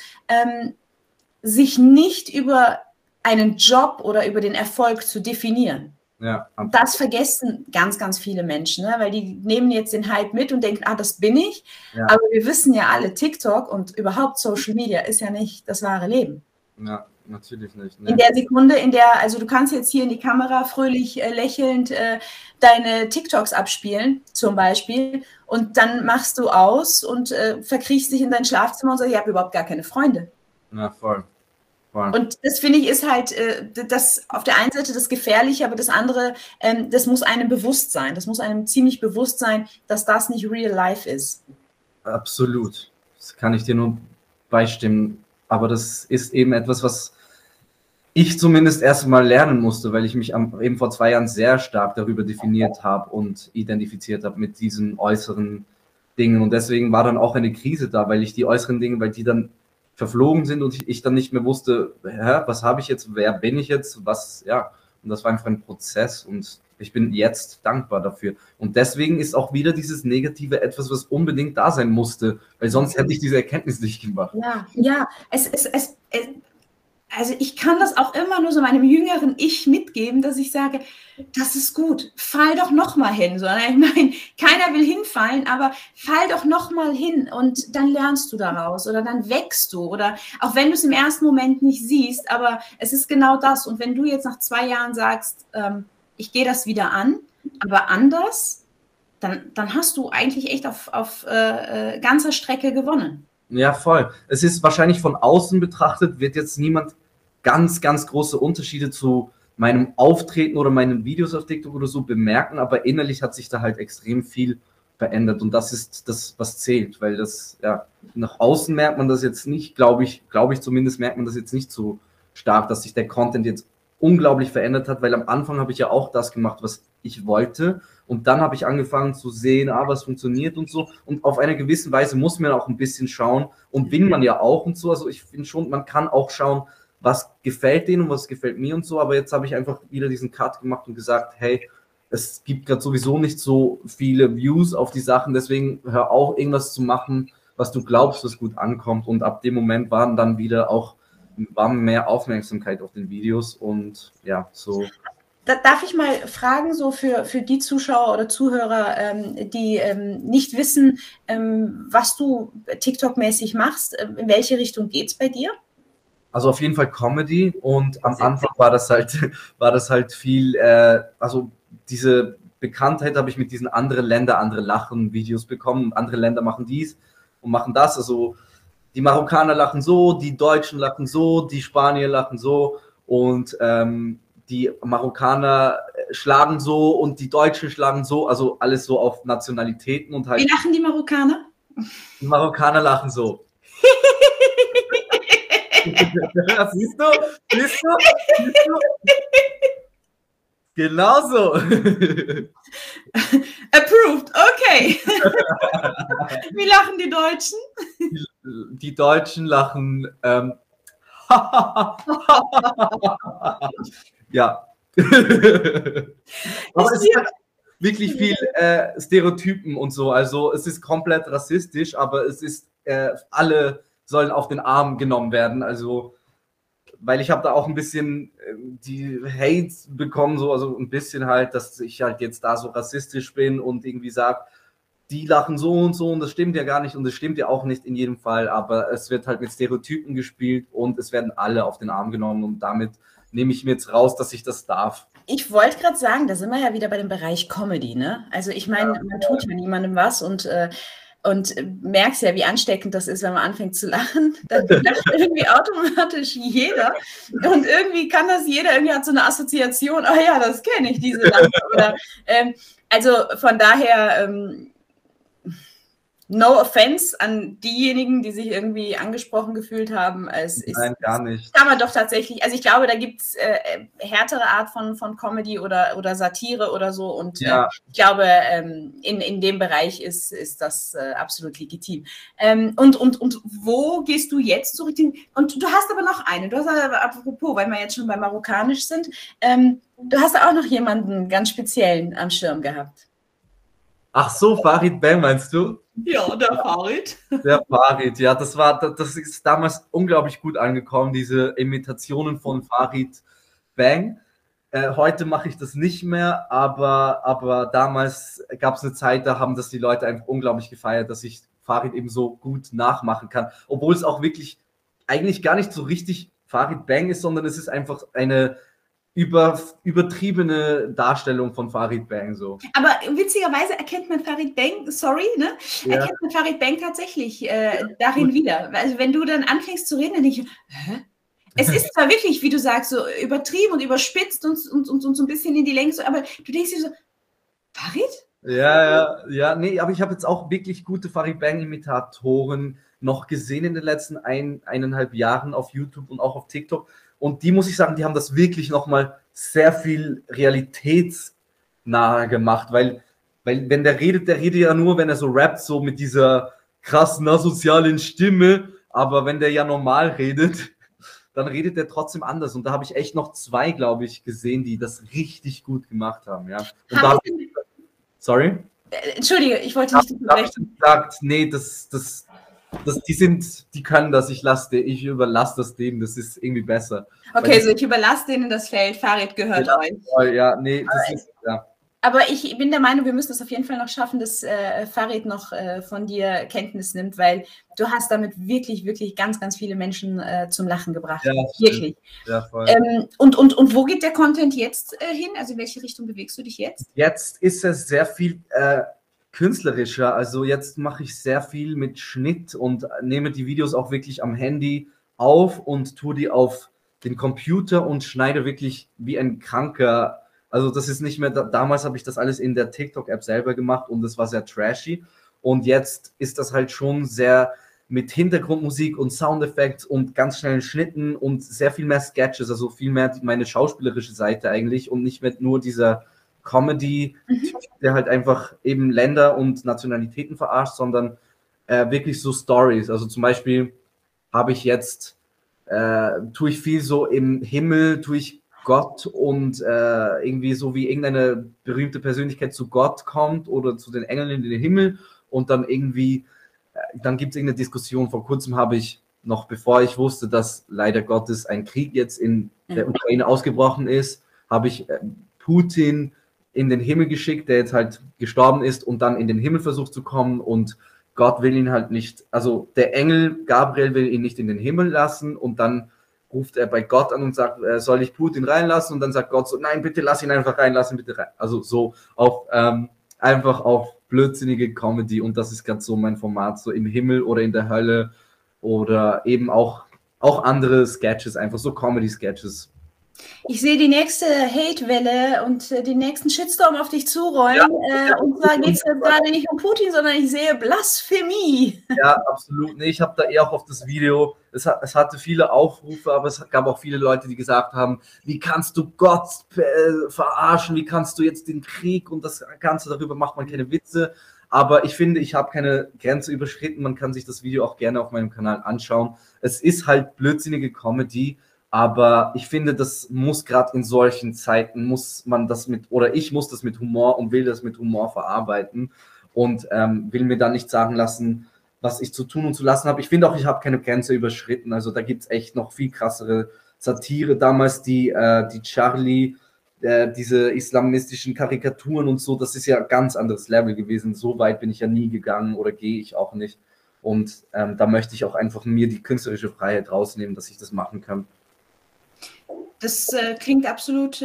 Speaker 1: sich nicht über einen Job oder über den Erfolg zu definieren. Ja, das vergessen ganz, ganz viele Menschen, ne? Weil die nehmen jetzt den Hype mit und denken, das bin ich. Ja. Aber wir wissen ja alle, TikTok und überhaupt Social Media ist ja nicht das wahre Leben.
Speaker 2: Ja, natürlich nicht.
Speaker 1: Ne? In der Sekunde, also du kannst jetzt hier in die Kamera fröhlich lächelnd deine TikToks abspielen, zum Beispiel, und dann machst du aus und verkriechst dich in dein Schlafzimmer und sagst, ich habe überhaupt gar keine Freunde.
Speaker 2: Na, voll.
Speaker 1: Und das finde ich ist halt das auf der einen Seite das Gefährliche, aber das andere, das muss einem bewusst sein. Das muss einem ziemlich bewusst sein, dass das nicht real life ist.
Speaker 2: Absolut. Das kann ich dir nur beistimmen. Aber das ist eben etwas, was ich zumindest erst mal lernen musste, weil ich mich eben vor 2 Jahren sehr stark darüber definiert habe und identifiziert habe mit diesen äußeren Dingen. Und deswegen war dann auch eine Krise da, weil ich die äußeren Dinge, weil die dann verflogen sind und ich dann nicht mehr wusste, was habe ich jetzt, wer bin ich jetzt, was, ja. Und das war einfach ein Prozess und ich bin jetzt dankbar dafür. Und deswegen ist auch wieder dieses Negative etwas, was unbedingt da sein musste, weil sonst hätte ich diese Erkenntnis nicht gemacht.
Speaker 1: Ja, also ich kann das auch immer nur so meinem jüngeren Ich mitgeben, dass ich sage, das ist gut, fall doch noch mal hin. So, ich meine, keiner will hinfallen, aber fall doch noch mal hin und dann lernst du daraus oder dann wächst du oder auch wenn du es im ersten Moment nicht siehst, aber es ist genau das. Und wenn du jetzt nach 2 Jahren sagst, ich gehe das wieder an, aber anders, dann hast du eigentlich echt auf ganzer Strecke gewonnen.
Speaker 2: Ja, voll. Es ist wahrscheinlich von außen betrachtet, wird jetzt niemand ganz, ganz große Unterschiede zu meinem Auftreten oder meinen Videos auf TikTok oder so bemerken, aber innerlich hat sich da halt extrem viel verändert und das ist das, was zählt, weil das, ja, nach außen merkt man das jetzt nicht, glaube ich zumindest merkt man das jetzt nicht so stark, dass sich der Content jetzt unglaublich verändert hat, weil am Anfang habe ich ja auch das gemacht, was ich wollte und dann habe ich angefangen zu sehen, was funktioniert und so und auf eine gewisse Weise muss man auch ein bisschen schauen und will man ja auch und so, also ich finde schon, man kann auch schauen, was gefällt denen und was gefällt mir und so, aber jetzt habe ich einfach wieder diesen Cut gemacht und gesagt, hey, es gibt gerade sowieso nicht so viele Views auf die Sachen, deswegen hör auf, irgendwas zu machen, was du glaubst, was gut ankommt und ab dem Moment war mehr Aufmerksamkeit auf den Videos und ja, so.
Speaker 1: Darf ich mal fragen, so für die Zuschauer oder Zuhörer, die nicht wissen, was du TikTok-mäßig machst, in welche Richtung geht es bei dir?
Speaker 2: Also auf jeden Fall Comedy und am Anfang war das halt viel, also diese Bekanntheit habe ich mit diesen andere lachen Videos bekommen und andere Länder machen dies und machen das, also die Marokkaner lachen so, die Deutschen lachen so, die Spanier lachen so und die Marokkaner schlagen so und die Deutschen schlagen so, also alles so auf Nationalitäten und halt.
Speaker 1: Wie lachen die Marokkaner?
Speaker 2: Die Marokkaner lachen so. Siehst du? Genau so.
Speaker 1: Approved, okay. Wie lachen die Deutschen?
Speaker 2: Die Deutschen lachen ja. Aber es ist halt wirklich viel Stereotypen und so, also es ist komplett rassistisch, aber es ist, alle sollen auf den Arm genommen werden, also, weil ich habe da auch ein bisschen die Hate bekommen, so, also ein bisschen halt, dass ich halt jetzt da so rassistisch bin und irgendwie sage, die lachen so und das stimmt ja gar nicht und das stimmt ja auch nicht in jedem Fall, aber es wird halt mit Stereotypen gespielt und es werden alle auf den Arm genommen und damit nehme ich mir jetzt raus, dass ich das darf.
Speaker 1: Ich wollte gerade sagen, da sind wir ja wieder bei dem Bereich Comedy, ne? Also ich meine, man tut ja niemandem was und merkst ja, wie ansteckend das ist, wenn man anfängt zu lachen. Dann lacht irgendwie automatisch jeder. Und irgendwie kann das jeder, irgendwie hat so eine Assoziation, oh ja, das kenne ich, diese Lache. Oder, also von daher, no offense an diejenigen, die sich irgendwie angesprochen gefühlt haben.
Speaker 2: Nein, gar nicht.
Speaker 1: Kann man doch tatsächlich, also ich glaube, da gibt es härtere Art von Comedy oder Satire oder so und ja. Ich glaube, in dem Bereich ist das absolut legitim. Und wo gehst du jetzt zurück? Und du hast aber noch eine, du hast aber, apropos, weil wir jetzt schon bei Marokkanisch sind, du hast auch noch jemanden ganz speziellen am Schirm gehabt.
Speaker 2: Ach so, Farid Bang meinst du?
Speaker 1: Ja, der Farid.
Speaker 2: Der Farid, ja, das ist damals unglaublich gut angekommen, diese Imitationen von Farid Bang. Heute mache ich das nicht mehr, aber damals gab es eine Zeit, da haben das die Leute einfach unglaublich gefeiert, dass ich Farid eben so gut nachmachen kann. Obwohl es auch wirklich eigentlich gar nicht so richtig Farid Bang ist, sondern es ist einfach eine übertriebene Darstellung von Farid Bang so.
Speaker 1: Aber witzigerweise erkennt man Farid Bang, erkennt man Farid Bang tatsächlich darin wieder. Also wenn du dann anfängst zu reden, dann denke ich, hä? Es ist zwar wirklich, wie du sagst, so übertrieben und überspitzt und so ein bisschen in die Länge, so, aber du denkst dir so, Farid?
Speaker 2: Ja, nee, aber ich habe jetzt auch wirklich gute Farid Bang-Imitatoren noch gesehen in den letzten 1,5 Jahren auf YouTube und auch auf TikTok. Und die, muss ich sagen, die haben das wirklich nochmal sehr viel realitätsnaher gemacht, weil wenn der redet ja nur, wenn er so rappt, so mit dieser krassen asozialen Stimme, aber wenn der ja normal redet, dann redet er trotzdem anders. Und da habe ich echt noch 2, glaube ich, gesehen, die das richtig gut gemacht haben, ja. Und da sorry?
Speaker 1: Entschuldige, ich wollte nicht
Speaker 2: unterbrechen. Gesagt, nee, die können das, ich überlasse das denen, das ist irgendwie besser.
Speaker 1: Okay, so ich überlasse denen das Feld, Farid gehört euch.
Speaker 2: Ja, nee, das ist, ja.
Speaker 1: Aber ich bin der Meinung, wir müssen es auf jeden Fall noch schaffen, dass Farid noch von dir Kenntnis nimmt, weil du hast damit wirklich, wirklich ganz, ganz viele Menschen zum Lachen gebracht.
Speaker 2: Ja,
Speaker 1: wirklich.
Speaker 2: Ja, voll.
Speaker 1: Und wo geht der Content jetzt hin? Also in welche Richtung bewegst du dich jetzt?
Speaker 2: Jetzt ist es sehr viel künstlerischer. Also jetzt mache ich sehr viel mit Schnitt und nehme die Videos auch wirklich am Handy auf und tue die auf den Computer und schneide wirklich wie ein Kranker. Also das ist nicht mehr, damals habe ich das alles in der TikTok-App selber gemacht und das war sehr trashy. Und jetzt ist das halt schon sehr mit Hintergrundmusik und Soundeffekts und ganz schnellen Schnitten und sehr viel mehr Sketches, also viel mehr meine schauspielerische Seite eigentlich und nicht mehr nur dieser Comedy, der halt einfach eben Länder und Nationalitäten verarscht, sondern wirklich so Stories. Also zum Beispiel habe ich jetzt, tue ich viel so im Himmel, tue ich Gott und irgendwie so wie irgendeine berühmte Persönlichkeit zu Gott kommt oder zu den Engeln in den Himmel und dann irgendwie, dann gibt es irgendeine Diskussion. Vor kurzem habe ich, noch bevor ich wusste, dass leider Gottes ein Krieg jetzt in der Ukraine ausgebrochen ist, habe ich Putin in den Himmel geschickt, der jetzt halt gestorben ist und dann in den Himmel versucht zu kommen und Gott will ihn halt nicht, also der Engel Gabriel will ihn nicht in den Himmel lassen und dann ruft er bei Gott an und sagt, soll ich Putin reinlassen? Und dann sagt Gott so, nein, bitte lass ihn einfach reinlassen, bitte rein. Also so auf, einfach auf blödsinnige Comedy und das ist ganz so mein Format, so im Himmel oder in der Hölle oder eben auch andere Sketches, einfach so Comedy-Sketches.
Speaker 1: Ich sehe die nächste Hate-Welle und den nächsten Shitstorm auf dich zurollen. Ja. Und zwar geht es gerade nicht um Putin, sondern ich sehe Blasphemie.
Speaker 2: Ja, absolut. Nee, ich habe da eher auch auf das Video, es hatte viele Aufrufe, aber es gab auch viele Leute, die gesagt haben, wie kannst du Gott verarschen, wie kannst du jetzt den Krieg und das Ganze, darüber macht man keine Witze. Aber ich finde, ich habe keine Grenze überschritten. Man kann sich das Video auch gerne auf meinem Kanal anschauen. Es ist halt blödsinnige Comedy. Aber ich finde, das muss gerade in solchen Zeiten, muss man das mit, oder ich muss das mit Humor und will das mit Humor verarbeiten und will mir da nicht sagen lassen, was ich zu tun und zu lassen habe. Ich finde auch, ich habe keine Grenze überschritten. Also da gibt es echt noch viel krassere Satire. Damals die Charlie, diese islamistischen Karikaturen und so, das ist ja ein ganz anderes Level gewesen. So weit bin ich ja nie gegangen oder gehe ich auch nicht. Und da möchte ich auch einfach mir die künstlerische Freiheit rausnehmen, dass ich das machen kann.
Speaker 1: Das klingt absolut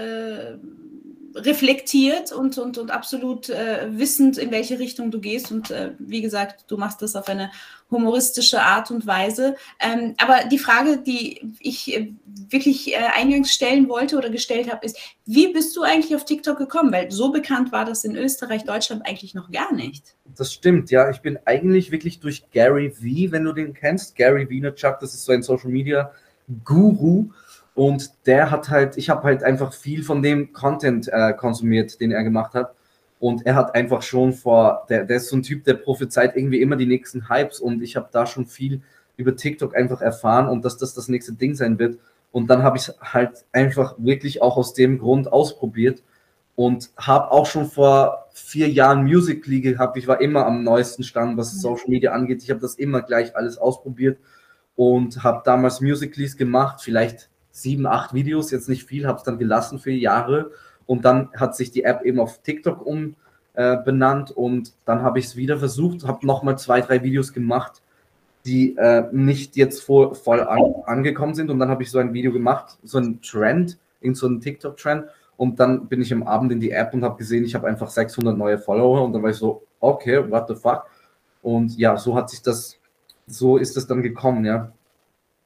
Speaker 1: reflektiert und absolut wissend, in welche Richtung du gehst. Und wie gesagt, du machst das auf eine humoristische Art und Weise. Aber die Frage, die ich wirklich eingangs stellen wollte oder gestellt habe, ist, wie bist du eigentlich auf TikTok gekommen? Weil so bekannt war das in Österreich, Deutschland eigentlich noch gar nicht.
Speaker 2: Das stimmt, ja. Ich bin eigentlich wirklich durch Gary V, wenn du den kennst, Gary Vaynerchuk, das ist so ein Social Media Guru. Und der hat halt, ich habe halt einfach viel von dem Content konsumiert, den er gemacht hat. Und er hat einfach schon der ist so ein Typ, der prophezeit irgendwie immer die nächsten Hypes. Und ich habe da schon viel über TikTok einfach erfahren und dass das nächste Ding sein wird. Und dann habe ich es halt einfach wirklich auch aus dem Grund ausprobiert und habe auch schon vor 4 Jahren Musical.ly gehabt. Ich war immer am neuesten Stand, was Social Media angeht. Ich habe das immer gleich alles ausprobiert und habe damals Musical.lys gemacht, vielleicht 7, 8 Videos, jetzt nicht viel, habe es dann gelassen für Jahre und dann hat sich die App eben auf TikTok benannt und dann habe ich es wieder versucht, habe nochmal 2, 3 Videos gemacht, die nicht jetzt voll angekommen sind und dann habe ich so ein Video gemacht, so ein Trend, so ein TikTok-Trend und dann bin ich am Abend in die App und habe gesehen, ich habe einfach 600 neue Follower und dann war ich so, okay, what the fuck und ja, so ist das dann gekommen, ja.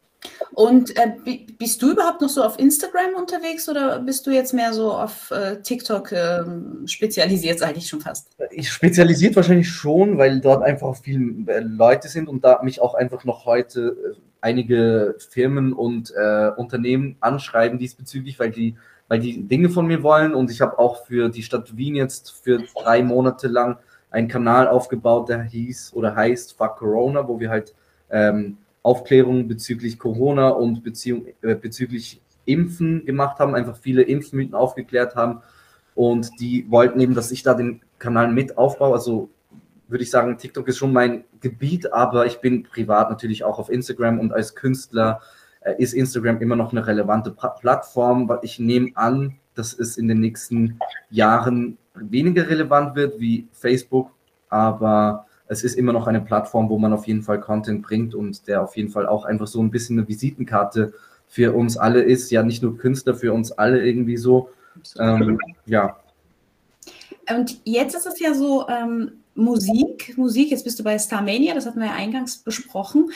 Speaker 1: Und bist du überhaupt noch so auf Instagram unterwegs oder bist du jetzt mehr so auf TikTok spezialisiert, sage ich schon fast?
Speaker 2: Ich spezialisiert wahrscheinlich schon, weil dort einfach viele Leute sind und da mich auch einfach noch heute einige Firmen und Unternehmen anschreiben diesbezüglich, weil die Dinge von mir wollen. Und ich habe auch für die Stadt Wien jetzt für 3 Monate lang einen Kanal aufgebaut, der heißt Fuck Corona, wo wir halt Aufklärung bezüglich Corona und bezüglich Impfen gemacht haben, einfach viele Impfmythen aufgeklärt haben. Und die wollten eben, dass ich da den Kanal mit aufbaue. Also würde ich sagen, TikTok ist schon mein Gebiet, aber ich bin privat natürlich auch auf Instagram und als Künstler ist Instagram immer noch eine relevante Plattform, weil ich nehme an, dass es in den nächsten Jahren weniger relevant wird wie Facebook, aber es ist immer noch eine Plattform, wo man auf jeden Fall Content bringt und der auf jeden Fall auch einfach so ein bisschen eine Visitenkarte für uns alle ist, ja nicht nur Künstler, für uns alle irgendwie so. Ja.
Speaker 1: Und jetzt ist es ja so, Musik, jetzt bist du bei Starmania, das hatten wir ja eingangs besprochen.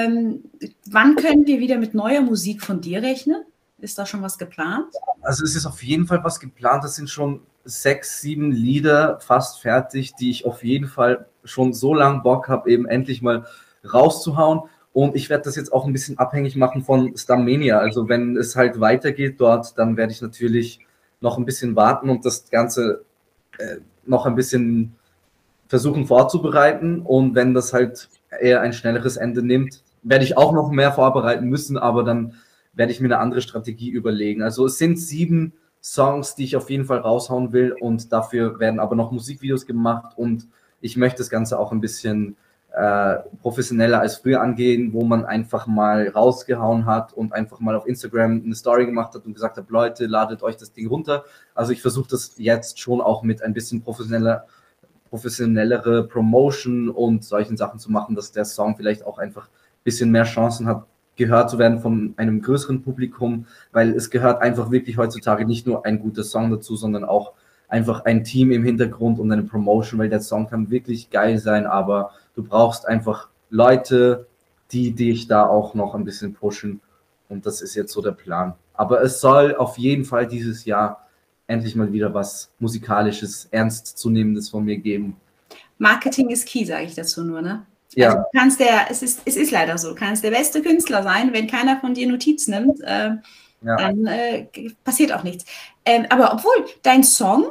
Speaker 1: Wann können wir wieder mit neuer Musik von dir rechnen? Ist da schon was geplant?
Speaker 2: Also es ist auf jeden Fall was geplant, das sind schon 6, 7 Lieder fast fertig, die ich auf jeden Fall schon so lange Bock habe, eben endlich mal rauszuhauen. Und ich werde das jetzt auch ein bisschen abhängig machen von Starmania. Also wenn es halt weitergeht dort, dann werde ich natürlich noch ein bisschen warten und das Ganze noch ein bisschen versuchen vorzubereiten. Und wenn das halt eher ein schnelleres Ende nimmt, werde ich auch noch mehr vorbereiten müssen, aber dann werde ich mir eine andere Strategie überlegen. Also es sind 7 Songs, die ich auf jeden Fall raushauen will und dafür werden aber noch Musikvideos gemacht und ich möchte das Ganze auch ein bisschen professioneller als früher angehen, wo man einfach mal rausgehauen hat und einfach mal auf Instagram eine Story gemacht hat und gesagt hat, Leute, ladet euch das Ding runter. Also ich versuche das jetzt schon auch mit ein bisschen professionellere Promotion und solchen Sachen zu machen, dass der Song vielleicht auch einfach ein bisschen mehr Chancen hat, gehört zu werden von einem größeren Publikum, weil es gehört einfach wirklich heutzutage nicht nur ein guter Song dazu, sondern auch einfach ein Team im Hintergrund und eine Promotion, weil der Song kann wirklich geil sein, aber du brauchst einfach Leute, die dich da auch noch ein bisschen pushen und das ist jetzt so der Plan. Aber es soll auf jeden Fall dieses Jahr endlich mal wieder was Musikalisches, Ernstzunehmendes von mir geben.
Speaker 1: Marketing ist key, sage ich dazu nur, ne?
Speaker 2: Ja.
Speaker 1: Also es ist leider so, du kannst der beste Künstler sein, wenn keiner von dir Notiz nimmt, dann passiert auch nichts. Aber obwohl, dein Song,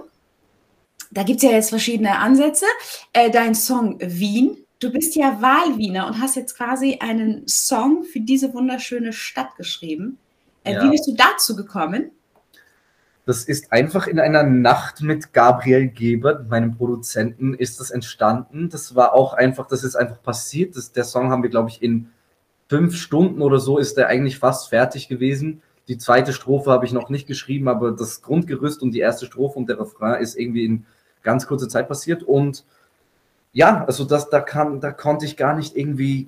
Speaker 1: da gibt es ja jetzt verschiedene Ansätze, dein Song Wien, du bist ja Wahlwiener und hast jetzt quasi einen Song für diese wunderschöne Stadt geschrieben. Wie bist du dazu gekommen?
Speaker 2: Das ist einfach in einer Nacht mit Gabriel Gebert, meinem Produzenten, ist das entstanden. Das ist einfach passiert. Der Song haben wir, glaube ich, in 5 Stunden oder so ist der eigentlich fast fertig gewesen. Die zweite Strophe habe ich noch nicht geschrieben, aber das Grundgerüst und die erste Strophe und der Refrain ist irgendwie in ganz kurzer Zeit passiert. Und ja, also da konnte ich gar nicht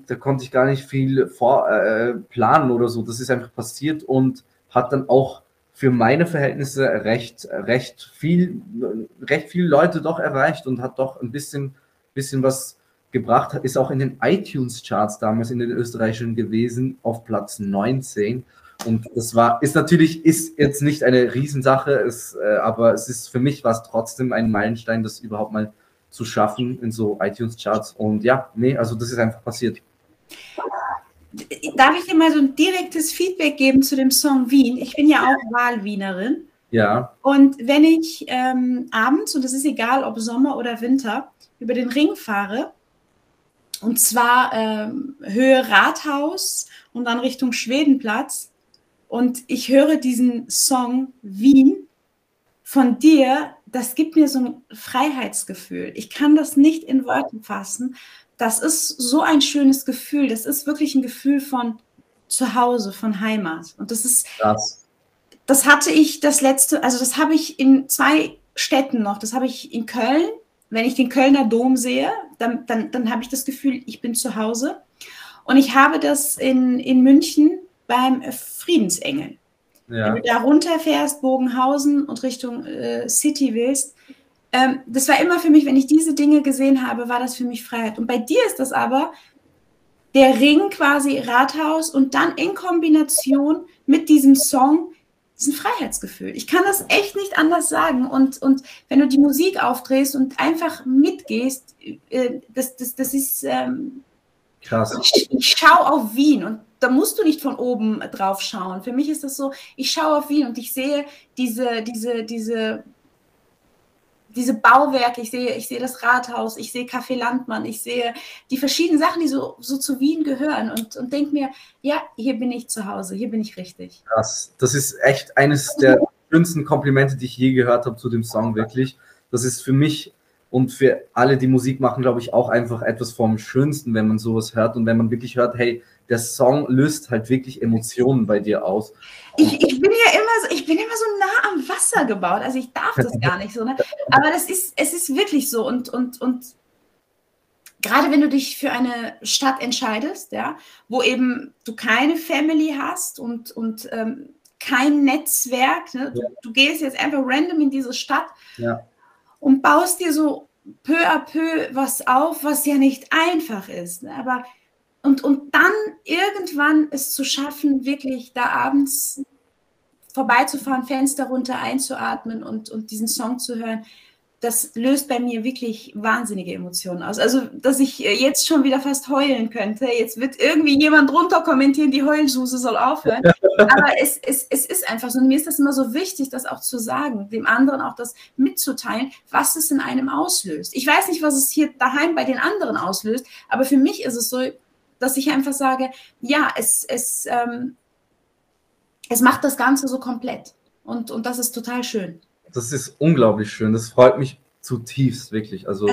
Speaker 2: viel planen oder so. Das ist einfach passiert und hat dann auch für meine Verhältnisse recht viele Leute doch erreicht und hat doch ein bisschen was gebracht, ist auch in den iTunes-Charts damals in den österreichischen gewesen, auf Platz 19. Und das ist jetzt nicht eine Riesensache, aber für mich war es trotzdem ein Meilenstein, das überhaupt mal zu schaffen in so iTunes-Charts. Und ja, also das ist einfach passiert.
Speaker 1: Darf ich dir mal so ein direktes Feedback geben zu dem Song Wien? Ich bin ja auch Wahlwienerin.
Speaker 2: Ja.
Speaker 1: Und wenn ich abends, und das ist egal, ob Sommer oder Winter, über den Ring fahre, und zwar Höhe Rathaus und dann Richtung Schwedenplatz, und ich höre diesen Song Wien von dir, das gibt mir so ein Freiheitsgefühl. Ich kann das nicht in Worten fassen. Das ist so ein schönes Gefühl. Das ist wirklich ein Gefühl von Zuhause, von Heimat. Und das hatte ich das habe ich in 2 Städten noch. Das habe ich in Köln. Wenn ich den Kölner Dom sehe, dann habe ich das Gefühl, ich bin zu Hause. Und ich habe das in München beim Friedensengel. Ja. Wenn du da runterfährst, Bogenhausen und Richtung City willst, das war immer für mich, wenn ich diese Dinge gesehen habe, war das für mich Freiheit. Und bei dir ist das aber, der Ring quasi Rathaus und dann in Kombination mit diesem Song ist ein Freiheitsgefühl. Ich kann das echt nicht anders sagen. Und wenn du die Musik aufdrehst und einfach mitgehst, das ist
Speaker 2: krass.
Speaker 1: Ich schaue auf Wien und da musst du nicht von oben drauf schauen. Für mich ist das so, ich schaue auf Wien und ich sehe diese Bauwerke, ich sehe das Rathaus, ich sehe Café Landmann, ich sehe die verschiedenen Sachen, die so zu Wien gehören und denke mir, ja, hier bin ich zu Hause, hier bin ich richtig.
Speaker 2: Krass. Das ist echt eines der schönsten Komplimente, die ich je gehört habe zu dem Song, wirklich. Das ist für mich und für alle, die Musik machen, glaube ich, auch einfach etwas vom Schönsten, wenn man sowas hört und wenn man wirklich hört, hey, der Song löst halt wirklich Emotionen bei dir aus.
Speaker 1: Ich bin immer so nah am Wasser gebaut, also ich darf das gar nicht so, ne? Aber es ist wirklich so und gerade wenn du dich für eine Stadt entscheidest, ja, wo eben du keine Family hast und kein Netzwerk, ne? Du gehst jetzt einfach random in diese Stadt und baust dir so peu à peu was auf, was ja nicht einfach ist, ne? Aber und dann irgendwann es zu schaffen, wirklich da abends vorbeizufahren, Fenster runter einzuatmen und diesen Song zu hören, das löst bei mir wirklich wahnsinnige Emotionen aus. Also, dass ich jetzt schon wieder fast heulen könnte. Jetzt wird irgendwie jemand drunter kommentieren, die Heulsuse soll aufhören. Aber es ist einfach so. Und mir ist das immer so wichtig, das auch zu sagen, dem anderen auch das mitzuteilen, was es in einem auslöst. Ich weiß nicht, was es hier daheim bei den anderen auslöst, aber für mich ist es so, dass ich einfach sage, ja, es macht das Ganze so komplett. Und das ist total schön.
Speaker 2: Das ist unglaublich schön. Das freut mich zutiefst, wirklich. Und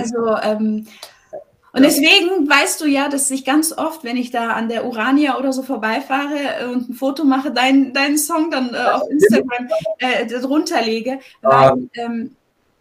Speaker 1: deswegen weißt du ja, dass ich ganz oft, wenn ich da an der Urania oder so vorbeifahre und ein Foto mache, deinen Song dann auf Instagram drunter lege, weil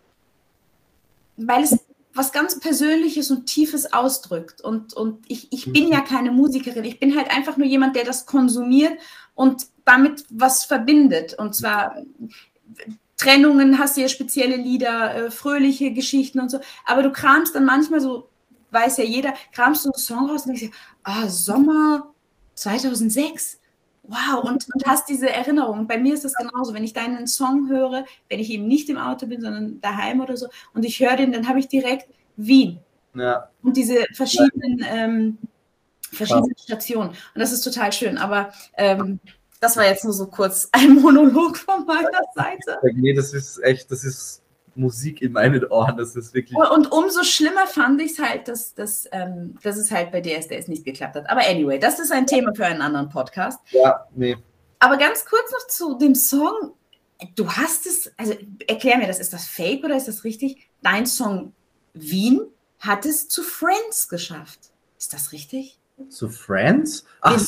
Speaker 1: es was ganz Persönliches und Tiefes ausdrückt. Und ich bin ja keine Musikerin. Ich bin halt einfach nur jemand, der das konsumiert und damit was verbindet. Und zwar Trennungen, hast du ja spezielle Lieder, fröhliche Geschichten und so. Aber du kramst dann manchmal so, weiß ja jeder, kramst du einen Song raus und denkst dir, Sommer 2006. Wow, und hast diese Erinnerung. Bei mir ist das genauso. Wenn ich deinen Song höre, wenn ich eben nicht im Auto bin, sondern daheim oder so, und ich höre den, dann habe ich direkt Wien.
Speaker 2: Ja.
Speaker 1: Und diese verschiedenen Stationen. Und das ist total schön. Aber das war jetzt nur so kurz ein Monolog von meiner Seite.
Speaker 2: Nee, das ist Musik in meinen Ohren. Das ist wirklich.
Speaker 1: Und umso schlimmer fand ich es halt, dass es halt bei DSDS nicht geklappt hat. Aber anyway, das ist ein Thema für einen anderen Podcast.
Speaker 2: Ja, nee.
Speaker 1: Aber ganz kurz noch zu dem Song. Du hast es, also erklär mir das, ist das fake oder ist das richtig? Dein Song Wien hat es zu Friends geschafft. Ist das richtig?
Speaker 2: Zu Friends?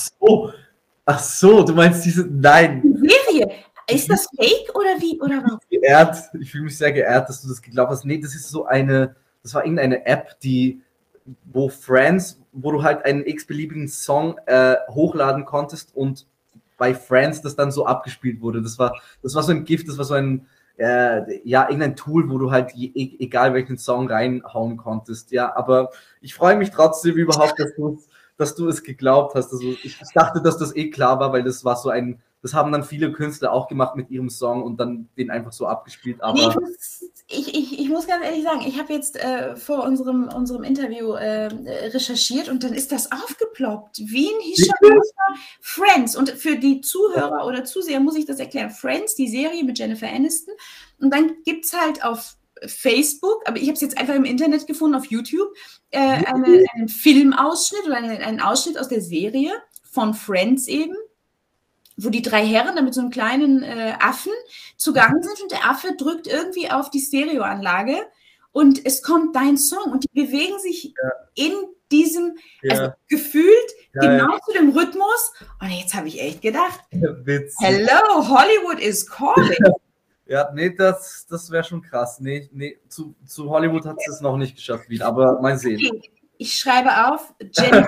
Speaker 2: Ach so, du meinst nein.
Speaker 1: Die Serie. Ist das fake oder wie? Oder was?
Speaker 2: Geehrt. Ich fühle mich sehr geehrt, dass du das geglaubt hast. Nee, das war irgendeine App, wo du halt einen x-beliebigen Song hochladen konntest und bei Friends das dann so abgespielt wurde. Das war so ein GIF, das war so ein irgendein Tool, wo du halt egal welchen Song reinhauen konntest. Ja, aber ich freue mich trotzdem überhaupt, dass du es geglaubt hast. Also ich dachte, dass das klar war, weil das war so das haben dann viele Künstler auch gemacht mit ihrem Song und dann den einfach so abgespielt. Aber
Speaker 1: ich muss ganz ehrlich sagen, ich habe jetzt vor unserem Interview recherchiert und dann ist das aufgeploppt. Wien hieß schon Friends. Und für die Zuhörer oder Zuseher muss ich das erklären. Friends, die Serie mit Jennifer Aniston. Und dann gibt es halt auf Facebook, aber ich habe es jetzt einfach im Internet gefunden, auf YouTube, einen Filmausschnitt oder einen Ausschnitt aus der Serie von Friends eben, wo die drei Herren da mit so einem kleinen Affen zugange sind und der Affe drückt irgendwie auf die Stereoanlage und es kommt dein Song und die bewegen sich in diesem, also gefühlt genau zu dem Rhythmus. Und jetzt habe ich echt gedacht, hello, Hollywood is calling.
Speaker 2: Ja, nee, das wäre schon krass. Nee, zu Hollywood hat es noch nicht geschafft wieder, aber mal sehen.
Speaker 1: Okay. Ich schreibe auf, Jennifer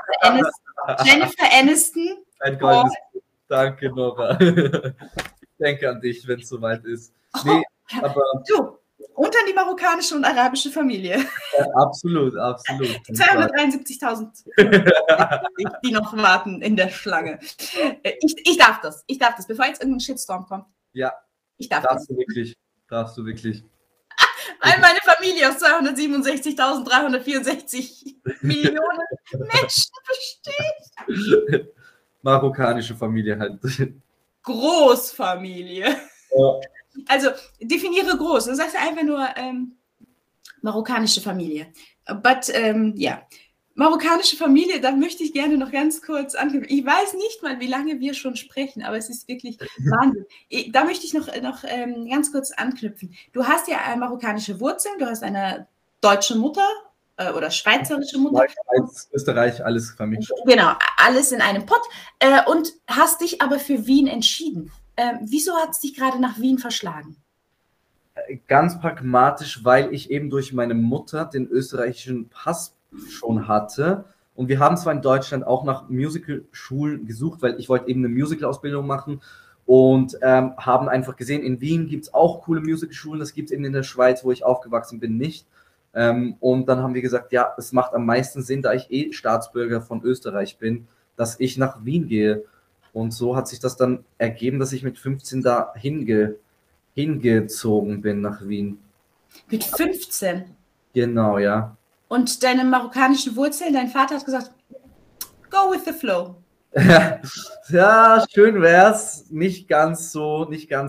Speaker 1: Aniston.
Speaker 2: Ein goldenes. Danke, Nora. Ich denke an dich, wenn es soweit ist. Nee, aber
Speaker 1: Und dann die marokkanische und arabische Familie.
Speaker 2: Ja, absolut, absolut.
Speaker 1: Die 273.000, die noch warten in der Schlange. Ich darf das, bevor jetzt irgendein Shitstorm kommt.
Speaker 2: Ja,
Speaker 1: ich darf das.
Speaker 2: Darfst du wirklich.
Speaker 1: Weil meine Familie aus 267.364 Millionen Menschen besteht.
Speaker 2: Marokkanische Familie halt.
Speaker 1: Großfamilie.
Speaker 2: Ja.
Speaker 1: Also definiere groß. Du sagst einfach nur marokkanische Familie. But, ja. Marokkanische Familie, da möchte ich gerne noch ganz kurz anknüpfen. Ich weiß nicht mal, wie lange wir schon sprechen, aber es ist wirklich Wahnsinn. Da möchte ich noch ganz kurz anknüpfen. Du hast ja marokkanische Wurzeln, du hast eine deutsche Mutter oder schweizerische Mutter.
Speaker 2: Schweiz, Österreich, alles vermischt.
Speaker 1: Genau, alles in einem Pott. Und hast dich aber für Wien entschieden. Wieso hat es dich gerade nach Wien verschlagen?
Speaker 2: Ganz pragmatisch, weil ich eben durch meine Mutter den österreichischen Pass schon hatte. Und wir haben zwar in Deutschland auch nach Musical-Schulen gesucht, weil ich wollte eben eine Musical-Ausbildung machen und haben einfach gesehen, in Wien gibt es auch coole Musical-Schulen, das gibt es eben in der Schweiz, wo ich aufgewachsen bin, nicht. Und dann haben wir gesagt, ja, es macht am meisten Sinn, da ich Staatsbürger von Österreich bin, dass ich nach Wien gehe. Und so hat sich das dann ergeben, dass ich mit 15 da hingezogen bin nach Wien.
Speaker 1: Mit 15?
Speaker 2: Genau, ja.
Speaker 1: Und deine marokkanischen Wurzeln, dein Vater hat gesagt, go with the flow.
Speaker 2: Ja, schön wär's. Nicht ganz so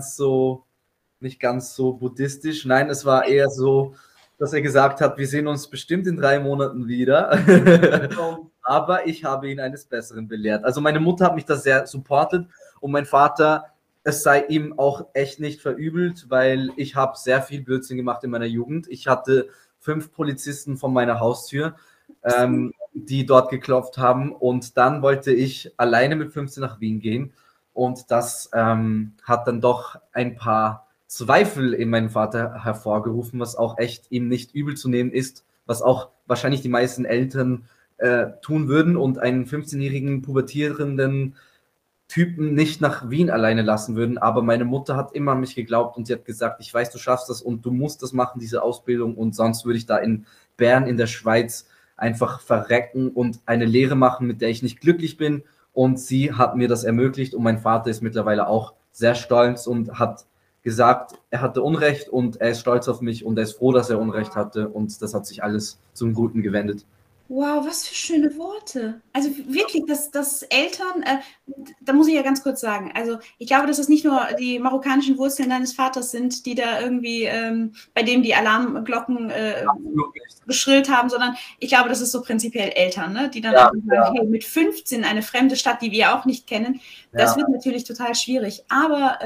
Speaker 2: buddhistisch. Nein, es war eher so, dass er gesagt hat, wir sehen uns bestimmt in 3 Monaten wieder. Aber ich habe ihn eines Besseren belehrt. Also meine Mutter hat mich da sehr supportet und mein Vater, es sei ihm auch echt nicht verübelt, weil ich habe sehr viel Blödsinn gemacht in meiner Jugend. Ich hatte 5 Polizisten vor meiner Haustür, die dort geklopft haben und dann wollte ich alleine mit 15 nach Wien gehen und das hat dann doch ein paar Zweifel in meinem Vater hervorgerufen, was auch echt ihm nicht übel zu nehmen ist, was auch wahrscheinlich die meisten Eltern tun würden und einen 15-jährigen pubertierenden Typen nicht nach Wien alleine lassen würden, aber meine Mutter hat immer an mich geglaubt und sie hat gesagt, ich weiß, du schaffst das und du musst das machen, diese Ausbildung und sonst würde ich da in Bern in der Schweiz einfach verrecken und eine Lehre machen, mit der ich nicht glücklich bin und sie hat mir das ermöglicht und mein Vater ist mittlerweile auch sehr stolz und hat gesagt, er hatte Unrecht und er ist stolz auf mich und er ist froh, dass er Unrecht hatte und das hat sich alles zum Guten gewendet.
Speaker 1: Wow, was für schöne Worte. Also wirklich, dass Eltern, da muss ich ja ganz kurz sagen, also ich glaube, dass es nicht nur die marokkanischen Wurzeln deines Vaters sind, die da irgendwie, bei dem die Alarmglocken geschrillt haben, sondern ich glaube, das ist so prinzipiell Eltern, ne? Die dann sagen, hey, mit 15 eine fremde Stadt, die wir auch nicht kennen, das wird natürlich total schwierig. Aber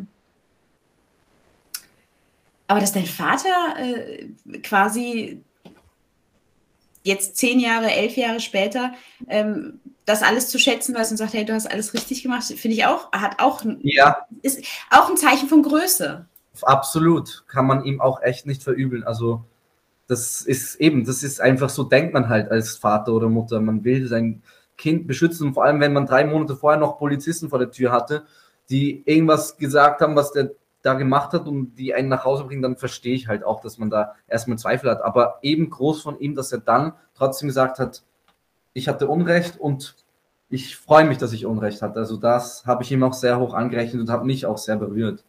Speaker 1: dass dein Vater quasi jetzt 10 Jahre, 11 Jahre später, das alles zu schätzen weiß und sagt, hey, du hast alles richtig gemacht, finde ich auch, ist auch ein Zeichen von Größe.
Speaker 2: Absolut, kann man ihm auch echt nicht verübeln. Also das ist einfach so, denkt man halt als Vater oder Mutter. Man will sein Kind beschützen und vor allem, wenn man 3 Monate vorher noch Polizisten vor der Tür hatte, die irgendwas gesagt haben, was der da gemacht hat und die einen nach Hause bringen, dann verstehe ich halt auch, dass man da erstmal Zweifel hat. Aber eben groß von ihm, dass er dann trotzdem gesagt hat, ich hatte Unrecht und ich freue mich, dass ich Unrecht hatte. Also das habe ich ihm auch sehr hoch angerechnet und habe mich auch sehr berührt.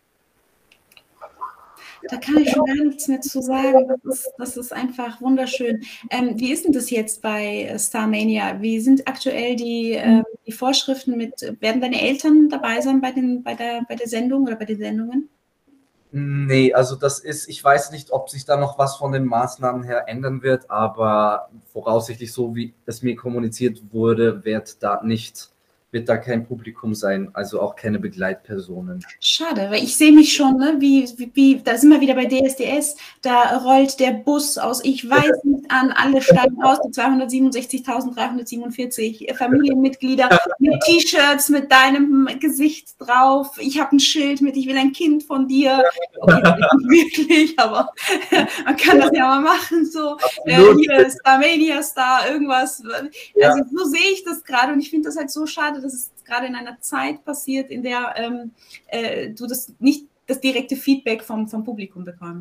Speaker 1: Da kann ich schon gar nichts mehr zu sagen. Das ist einfach wunderschön. Wie ist denn das jetzt bei Starmania? Wie sind aktuell die Vorschriften werden deine Eltern dabei sein bei der Sendung oder bei den Sendungen?
Speaker 2: Nee, also ich weiß nicht, ob sich da noch was von den Maßnahmen her ändern wird, aber voraussichtlich so, wie es mir kommuniziert wurde, wird da kein Publikum sein, also auch keine Begleitpersonen.
Speaker 1: Schade, weil ich sehe mich schon, ne, da sind wir wieder bei DSDS, da rollt der Bus aus, ich weiß nicht an, alle steigen aus, die 267.347 Familienmitglieder mit T-Shirts mit deinem Gesicht drauf, ich habe ein Schild mit, ich will ein Kind von dir, okay, nicht wirklich, aber man kann das ja mal machen, so, hier Starmania Star, irgendwas, also so sehe ich das gerade und ich finde das halt so schade, dass es gerade in einer Zeit passiert, in der du nicht das direkte Feedback vom Publikum bekommst.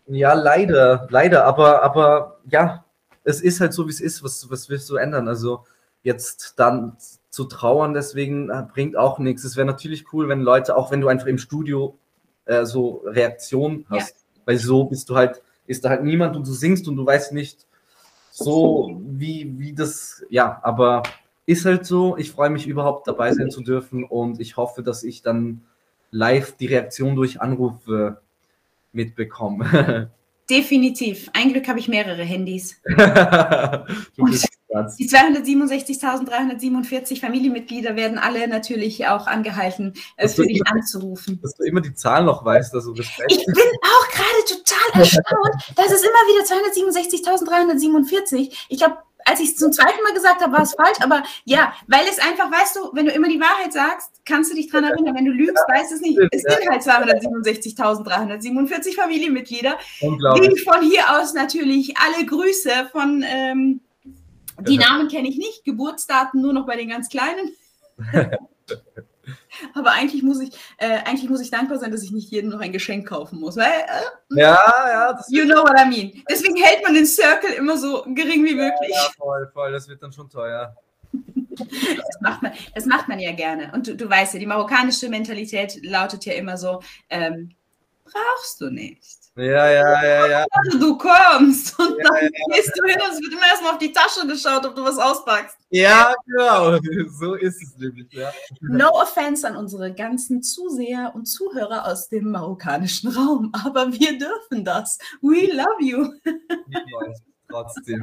Speaker 2: Ja, leider, aber ja, es ist halt so, wie es ist. Was willst du ändern? Also jetzt dann zu trauern, deswegen bringt auch nichts. Es wäre natürlich cool, wenn Leute, auch wenn du einfach im Studio so Reaktionen hast, weil so ist da halt niemand und du singst und du weißt nicht so, wie das, ja, aber ist halt so. Ich freue mich überhaupt dabei sein zu dürfen und ich hoffe, dass ich dann live die Reaktion durch Anrufe mitbekomme.
Speaker 1: Definitiv. Ein Glück habe ich mehrere Handys.
Speaker 2: Du bist
Speaker 1: die 267.347 Familienmitglieder werden alle natürlich auch angehalten, für dich anzurufen.
Speaker 2: Dass du immer die Zahl noch weißt, also Respekt.
Speaker 1: Ich bin auch gerade total erstaunt, dass es immer wieder 267.347. Ich glaube, als ich es zum zweiten Mal gesagt habe, war es falsch, aber ja, weil es einfach, weißt du, wenn du immer die Wahrheit sagst, kannst du dich dran erinnern, wenn du lügst, weißt es nicht. Es sind halt 267.347 Familienmitglieder, die ich von hier aus natürlich alle grüße, von die Namen kenne ich nicht, Geburtsdaten nur noch bei den ganz Kleinen. Aber eigentlich muss ich dankbar sein, dass ich nicht jedem noch ein Geschenk kaufen muss. Weil,
Speaker 2: ja.
Speaker 1: You know what I mean. Deswegen hält man den Circle immer so gering wie möglich.
Speaker 2: Ja, voll. Das wird dann schon teuer.
Speaker 1: Das macht man ja gerne. Und du weißt ja, die marokkanische Mentalität lautet ja immer so, brauchst du nicht.
Speaker 2: Ja.
Speaker 1: Du kommst und dann gehst du hin und es wird immer erstmal auf die Tasche geschaut, ob du was auspackst.
Speaker 2: Ja, genau. So ist es nämlich, ja.
Speaker 1: No offense an unsere ganzen Zuseher und Zuhörer aus dem marokkanischen Raum, aber wir dürfen das. We love you.
Speaker 2: Trotzdem.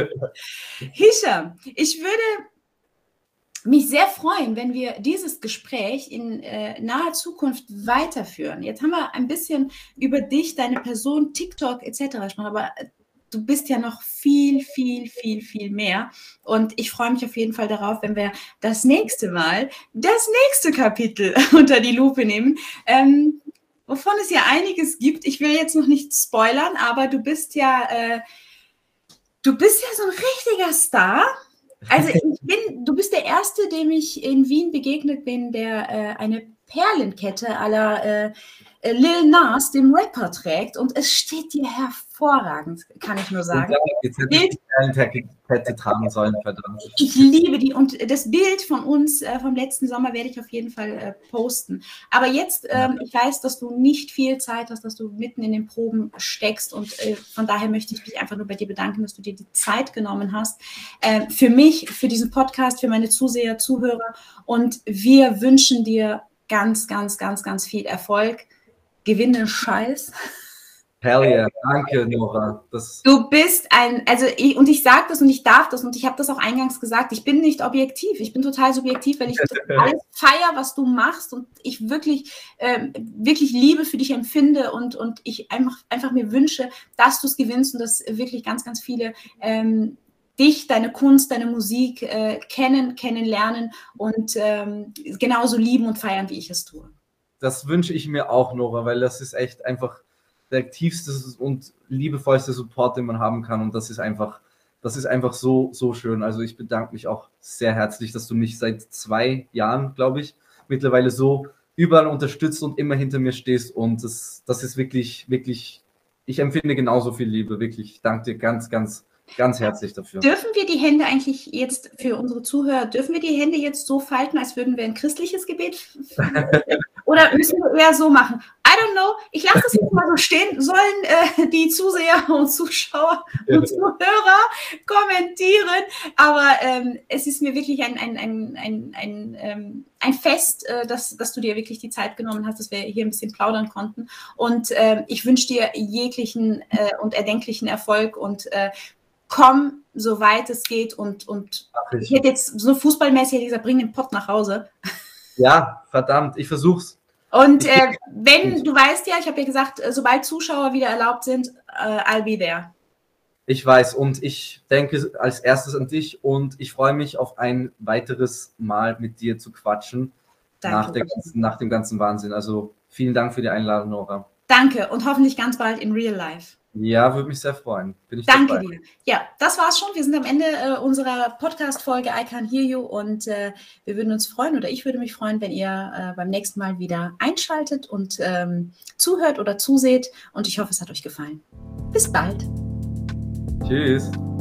Speaker 1: Hisham, ich würde mich sehr freuen, wenn wir dieses Gespräch in naher Zukunft weiterführen. Jetzt haben wir ein bisschen über dich, deine Person, TikTok etc. gesprochen, aber du bist ja noch viel mehr. Und ich freue mich auf jeden Fall darauf, wenn wir das nächste Mal das nächste Kapitel unter die Lupe nehmen, wovon es ja einiges gibt. Ich will jetzt noch nicht spoilern, aber du bist ja so ein richtiger Star. Also du bist der Erste, dem ich in Wien begegnet bin, der eine Perlenkette à la Lil Nas, dem Rapper, trägt. Und es steht dir hervorragend, kann ich nur sagen.
Speaker 2: Jetzt hätte ich die Perlenkette tragen sollen, verdammt.
Speaker 1: Ich liebe die. Und das Bild von uns vom letzten Sommer werde ich auf jeden Fall posten. Aber jetzt, ich weiß, dass du nicht viel Zeit hast, dass du mitten in den Proben steckst. Und von daher möchte ich mich einfach nur bei dir bedanken, dass du dir die Zeit genommen hast. Für mich, für diesen Podcast, für meine Zuseher, Zuhörer. Und wir wünschen dir ganz viel Erfolg. Gewinne Scheiß.
Speaker 2: Hell yeah, danke, Nora.
Speaker 1: Du bist und ich sage das und ich darf das und ich habe das auch eingangs gesagt, ich bin nicht objektiv, ich bin total subjektiv, weil ich alles feiere, was du machst und ich wirklich Liebe für dich empfinde und ich einfach mir wünsche, dass du es gewinnst und dass wirklich ganz viele dich, deine Kunst, deine Musik kennenlernen und genauso lieben und feiern, wie ich es tue.
Speaker 2: Das wünsche ich mir auch, Nora, weil das ist echt einfach der tiefste und liebevollste Support, den man haben kann. Und das ist einfach so schön. Also ich bedanke mich auch sehr herzlich, dass du mich seit 2 Jahren, glaube ich, mittlerweile so überall unterstützt und immer hinter mir stehst. Und das ist wirklich, ich empfinde genauso viel Liebe. Wirklich, ich danke dir ganz herzlich dafür.
Speaker 1: Dürfen wir die Hände eigentlich jetzt für unsere Zuhörer, jetzt so falten, als würden wir ein christliches Gebet oder müssen wir eher so machen? I don't know. Ich lasse das jetzt mal so stehen. Sollen die Zuseher und Zuschauer und Zuhörer kommentieren? Aber es ist mir wirklich ein Fest, dass du dir wirklich die Zeit genommen hast, dass wir hier ein bisschen plaudern konnten. Und ich wünsche dir jeglichen und erdenklichen Erfolg und komm, soweit es geht. Und ich hätte jetzt so fußballmäßig gesagt, bring den Pott nach Hause.
Speaker 2: Ja, verdammt, ich versuch's.
Speaker 1: Und wenn, du weißt ja, ich habe ja gesagt, sobald Zuschauer wieder erlaubt sind, I'll be there.
Speaker 2: Ich weiß und ich denke als erstes an dich und ich freue mich auf ein weiteres Mal mit dir zu quatschen nach dem ganzen Wahnsinn. Also vielen Dank für die Einladung, Nora.
Speaker 1: Danke und hoffentlich ganz bald in real life.
Speaker 2: Ja, würde mich sehr freuen. Bin ich
Speaker 1: Danke
Speaker 2: dabei.
Speaker 1: dir. Ja, das war's schon. Wir sind am Ende unserer Podcast-Folge I Can Hear You und wir würden uns freuen oder ich würde mich freuen, wenn ihr beim nächsten Mal wieder einschaltet und zuhört oder zuseht und ich hoffe, es hat euch gefallen. Bis bald.
Speaker 2: Tschüss.